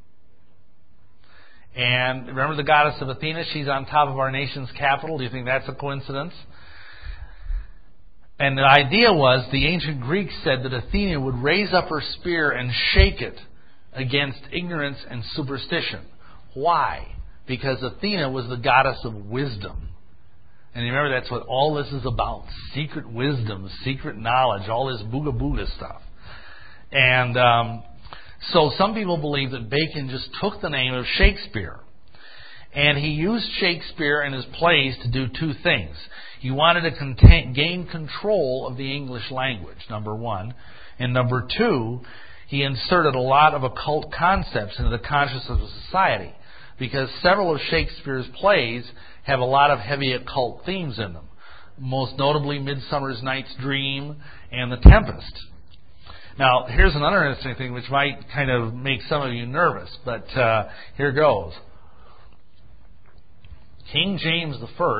And remember the goddess of Athena? She's on top of our nation's capital. Do you think that's a coincidence? And the idea was, the ancient Greeks said that Athena would raise up her spear and shake it against ignorance and superstition. Why? Because Athena was the goddess of wisdom. And you remember, that's what all this is about. Secret wisdom, secret knowledge, all this booga-booga stuff. And so some people believe that Bacon just took the name of Shakespeare. And he used Shakespeare in his plays to do two things. He wanted to gain control of the English language, number one. And number two, he inserted a lot of occult concepts into the consciousness of society, because several of Shakespeare's plays have a lot of heavy occult themes in them, most notably Midsummer Night's Dream and The Tempest. Now, here's another interesting thing which might kind of make some of you nervous, but here goes. King James I,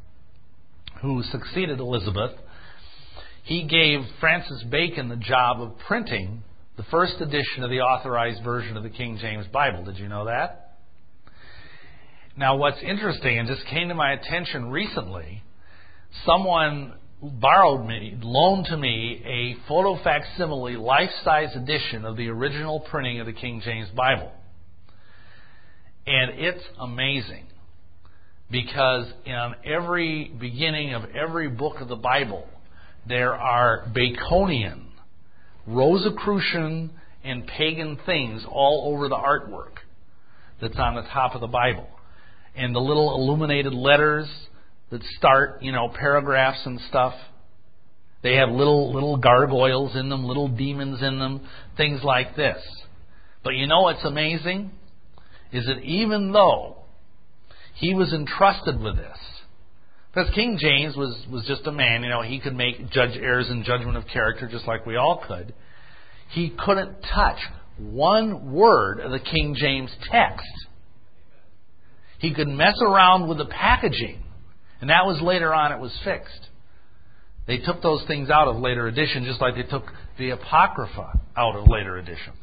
who succeeded Elizabeth, he gave Francis Bacon the job of printing the first edition of the authorized version of the King James Bible. Did you know that? Now, what's interesting, and just came to my attention recently, someone loaned to me a photo facsimile, life-size edition of the original printing of the King James Bible. And it's amazing, because in every beginning of every book of the Bible, there are Baconian, Rosicrucian, and pagan things all over the artwork that's on the top of the Bible. And the little illuminated letters that start, paragraphs and stuff. They have little gargoyles in them, little demons in them, things like this. But you know what's amazing? Is that even though he was entrusted with this, because King James was just a man, he could judge errors in judgment of character just like we all could. He couldn't touch one word of the King James text. He could mess around with the packaging, and that was later on it was fixed. They took those things out of later editions, just like they took the Apocrypha out of later editions.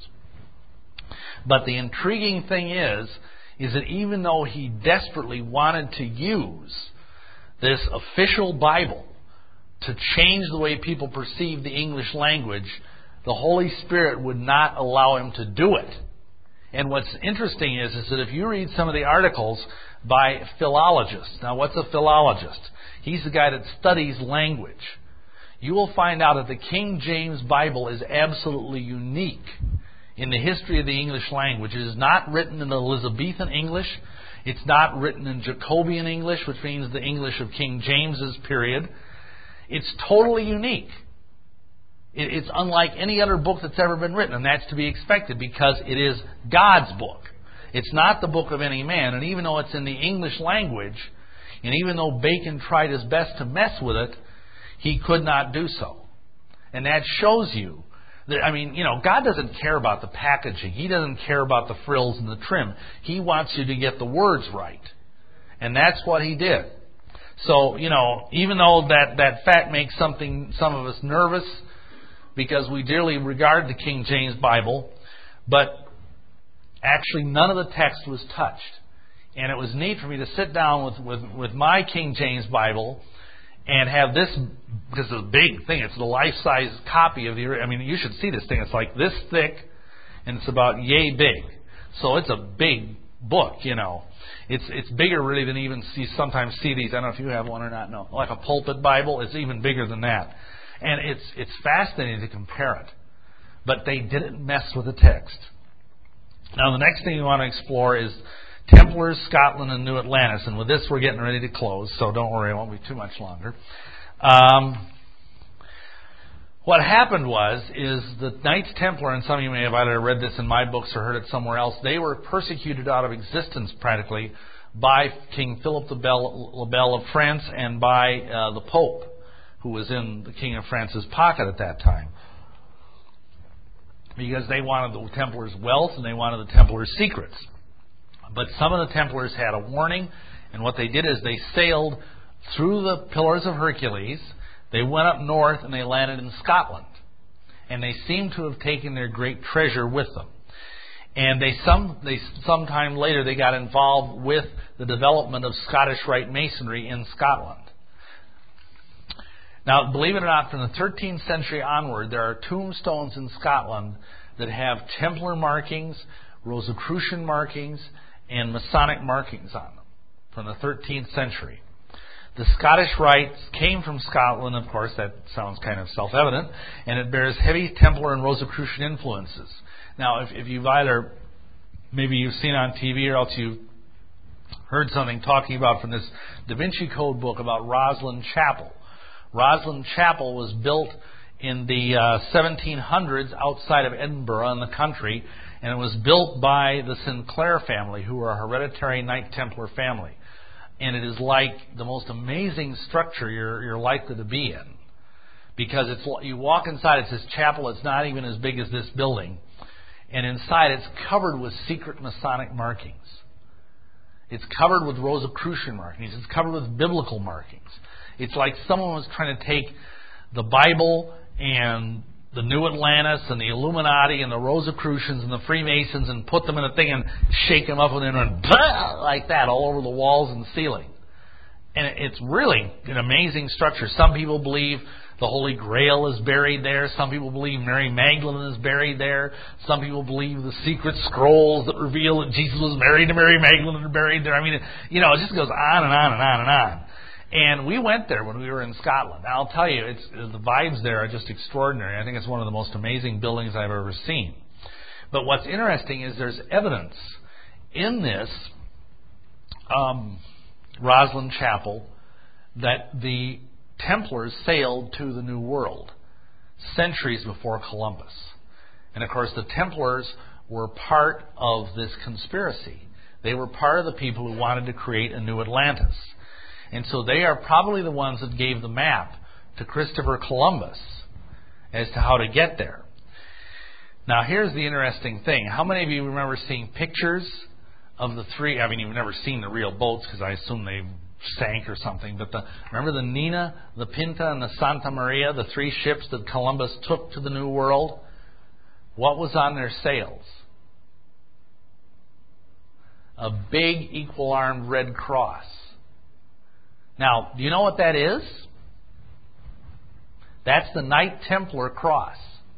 But the intriguing thing is that even though he desperately wanted to use this official Bible to change the way people perceive the English language, the Holy Spirit would not allow him to do it. And what's interesting is that if you read some of the articles by philologists, now what's a philologist? He's the guy that studies language. You will find out that the King James Bible is absolutely unique in the history of the English language. It is not written in Elizabethan English. It's not written in Jacobean English, which means the English of King James's period. It's totally unique. It's unlike any other book that's ever been written, and that's to be expected because it is God's book. It's not the book of any man, and even though it's in the English language, and even though Bacon tried his best to mess with it, he could not do so. And that shows you that, God doesn't care about the packaging. He doesn't care about the frills and the trim. He wants you to get the words right. And that's what he did. So, even though that fact makes some of us nervous, because we dearly regard the King James Bible, but actually none of the text was touched. And it was neat for me to sit down with my King James Bible and have this, because it's a big thing. It's the life-size copy of you should see this thing. It's like this thick, and it's about yay big. So it's a big book, It's bigger really than even sometimes see these. I don't know if you have one or not. No, like a pulpit Bible. It's even bigger than that. And it's fascinating to compare it. But they didn't mess with the text. Now, the next thing we want to explore is Templars, Scotland, and New Atlantis. And with this, we're getting ready to close, so don't worry, it won't be too much longer. What happened is the Knights Templar, and some of you may have either read this in my books or heard it somewhere else, they were persecuted out of existence practically by King Philip le Bel of France and by the Pope, who was in the King of France's pocket at that time. because they wanted the Templars' wealth and they wanted the Templars' secrets. But some of the Templars had a warning, and what they did is they sailed through the Pillars of Hercules, they went up north, and they landed in Scotland. And they seem to have taken their great treasure with them. And sometime later they got involved with the development of Scottish Rite Masonry in Scotland. Now, believe it or not, from the 13th century onward, there are tombstones in Scotland that have Templar markings, Rosicrucian markings, and Masonic markings on them from the 13th century. The Scottish Rites came from Scotland, of course, that sounds kind of self-evident, and it bears heavy Templar and Rosicrucian influences. Now, if you've either, maybe you've seen on TV or else you've heard something talking about from this Da Vinci Code book about Rosslyn Chapel. Rosslyn Chapel was built in the 1700s outside of Edinburgh in the country, and it was built by the Sinclair family, who were a hereditary Knight Templar family. And it is like the most amazing structure you're likely to be in. Because you walk inside, it's this chapel, it's not even as big as this building. And inside it's covered with secret Masonic markings. It's covered with Rosicrucian markings. It's covered with biblical markings. It's like someone was trying to take the Bible and the New Atlantis and the Illuminati and the Rosicrucians and the Freemasons and put them in a thing and shake them up and then run like that all over the walls and ceiling. And it's really an amazing structure. Some people believe the Holy Grail is buried there. Some people believe Mary Magdalene is buried there. Some people believe the secret scrolls that reveal that Jesus was married to Mary Magdalene are buried there. I mean, it just goes on and on and on and on. And we went there when we were in Scotland. I'll tell you, the vibes there are just extraordinary. I think it's one of the most amazing buildings I've ever seen. But what's interesting is there's evidence in this Rosslyn Chapel that the Templars sailed to the New World centuries before Columbus. And of course the Templars were part of this conspiracy. They were part of the people who wanted to create a new Atlantis. And so they are probably the ones that gave the map to Christopher Columbus as to how to get there. Now here's the interesting thing. How many of you remember seeing pictures of the three? I mean, you've never seen the real boats because I assume they sank or something. But remember the Nina, the Pinta, and the Santa Maria, the three ships that Columbus took to the New World? What was on their sails? A big equal-armed red cross. Now, do you know what that is? That's the Knight Templar cross.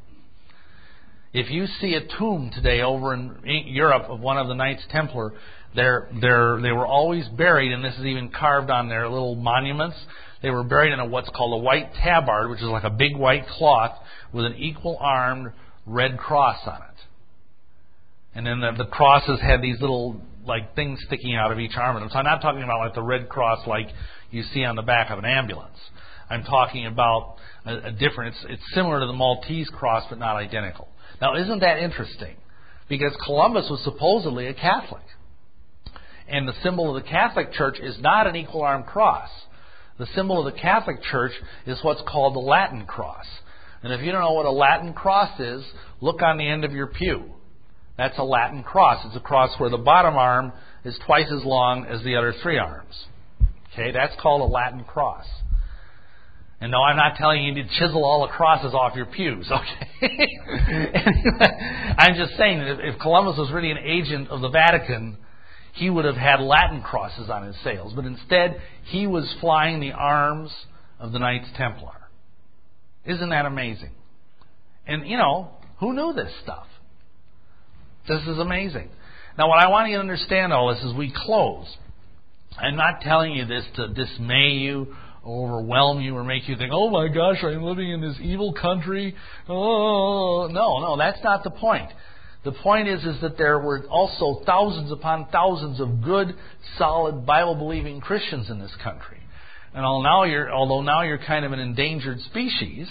If you see a tomb today over in Europe of one of the Knights Templar, they were always buried, and this is even carved on their little monuments. They were buried in what's called a white tabard, which is like a big white cloth with an equal-armed red cross on it. And then the crosses had these little things sticking out of each arm of them. So I'm not talking about the red cross like you see on the back of an ambulance. I'm talking about a different, it's similar to the Maltese cross, but not identical. Now, isn't that interesting? Because Columbus was supposedly a Catholic. And the symbol of the Catholic Church is not an equal-armed cross. The symbol of the Catholic Church is what's called the Latin cross. And if you don't know what a Latin cross is, look on the end of your pew. That's a Latin cross. It's a cross where the bottom arm is twice as long as the other three arms. Okay, that's called a Latin cross. And no, I'm not telling you to chisel all the crosses off your pews, okay? Anyway, I'm just saying that if Columbus was really an agent of the Vatican, he would have had Latin crosses on his sails. But instead, he was flying the arms of the Knights Templar. Isn't that amazing? And, who knew this stuff? This is amazing. Now, what I want you to understand all this as we close, I'm not telling you this to dismay you or overwhelm you or make you think, oh my gosh, I'm living in this evil country. Oh, no, that's not the point. The point is that there were also thousands upon thousands of good, solid, Bible-believing Christians in this country. And although now you're kind of an endangered species,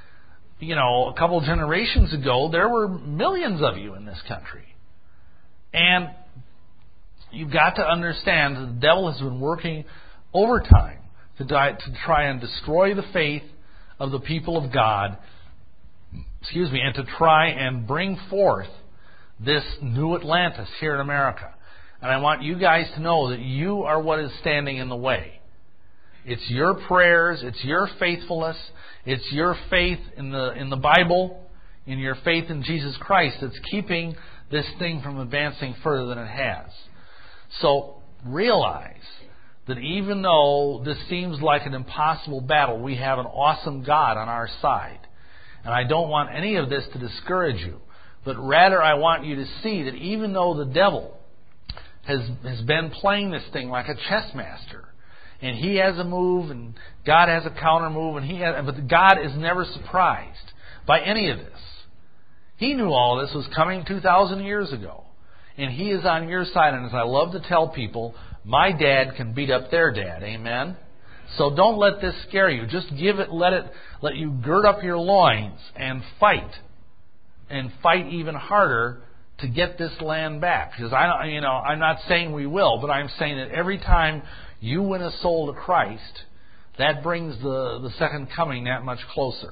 a couple of generations ago, there were millions of you in this country. And you've got to understand that the devil has been working overtime to try and destroy the faith of the people of God and to try and bring forth this new Atlantis here in America. And I want you guys to know that you are what is standing in the way. It's your prayers, it's your faithfulness, it's your faith in the Bible, in your faith in Jesus Christ that's keeping this thing from advancing further than it has. So realize that even though this seems like an impossible battle, we have an awesome God on our side. And I don't want any of this to discourage you, but rather I want you to see that even though the devil has been playing this thing like a chess master, and he has a move and God has a counter move, but God is never surprised by any of this. He knew all this was coming 2,000 years ago. And He is on your side. And as I love to tell people, my dad can beat up their dad. Amen? So don't let this scare you. Just let you gird up your loins and fight. And fight even harder to get this land back. Because I'm not saying we will, but I'm saying that every time you win a soul to Christ, that brings the second coming that much closer.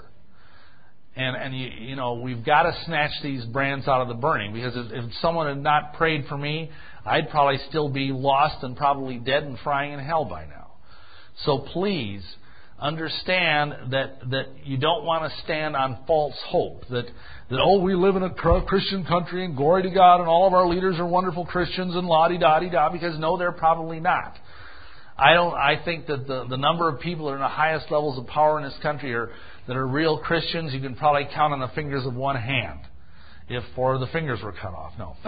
And we've got to snatch these brands out of the burning, because if someone had not prayed for me, I'd probably still be lost and probably dead and frying in hell by now. So please understand that you don't want to stand on false hope. That we live in a Christian country and glory to God and all of our leaders are wonderful Christians and la-di-da-di-da, because no, they're probably not. I think that the number of people that are in the highest levels of power in this country that are real Christians, you can probably count on the fingers of one hand, if 4 of the fingers were cut off. No.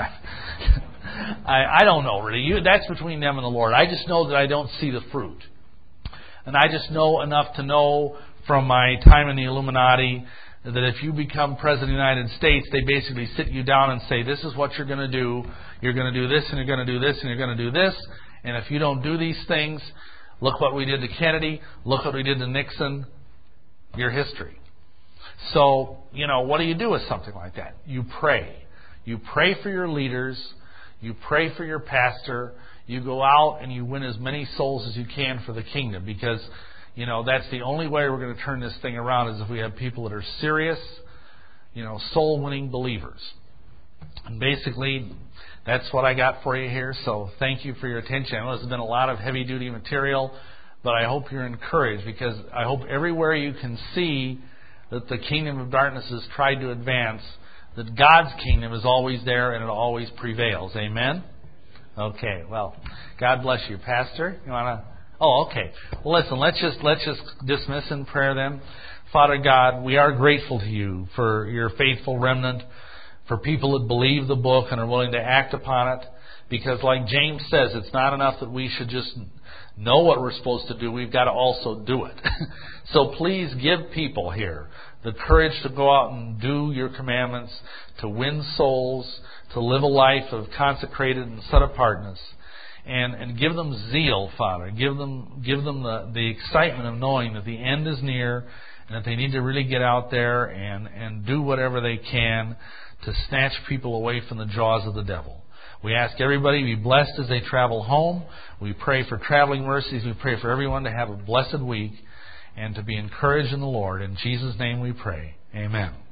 I don't know, really. That's between them and the Lord. I just know that I don't see the fruit. And I just know enough to know from my time in the Illuminati that if you become President of the United States, they basically sit you down and say, this is what you're going to do. You're going to do this, and you're going to do this, and you're going to do this. And if you don't do these things, look what we did to Kennedy. Look what we did to Nixon. Your history. So, what do you do with something like that? You pray. You pray for your leaders. You pray for your pastor. You go out and you win as many souls as you can for the kingdom, because, that's the only way we're going to turn this thing around, is if we have people that are serious, soul-winning believers. And basically, that's what I got for you here. So thank you for your attention. I know this has been a lot of heavy-duty material, but I hope you're encouraged, because I hope everywhere you can see that the kingdom of darkness has tried to advance, that God's kingdom is always there and it always prevails. Amen? Okay, well, God bless you. Pastor, you want to... Oh, okay. Well, listen, let's just dismiss in prayer then. Father God, we are grateful to you for your faithful remnant, for people that believe the book and are willing to act upon it, because like James says, it's not enough that we should just know what we're supposed to do. We've got to also do it. So please give people here the courage to go out and do your commandments, to win souls, to live a life of consecrated and set apartness, and give them zeal, Father. Give them the excitement of knowing that the end is near, and that they need to really get out there and do whatever they can to snatch people away from the jaws of the devil. We ask everybody to be blessed as they travel home. We pray for traveling mercies. We pray for everyone to have a blessed week and to be encouraged in the Lord. In Jesus' name we pray. Amen.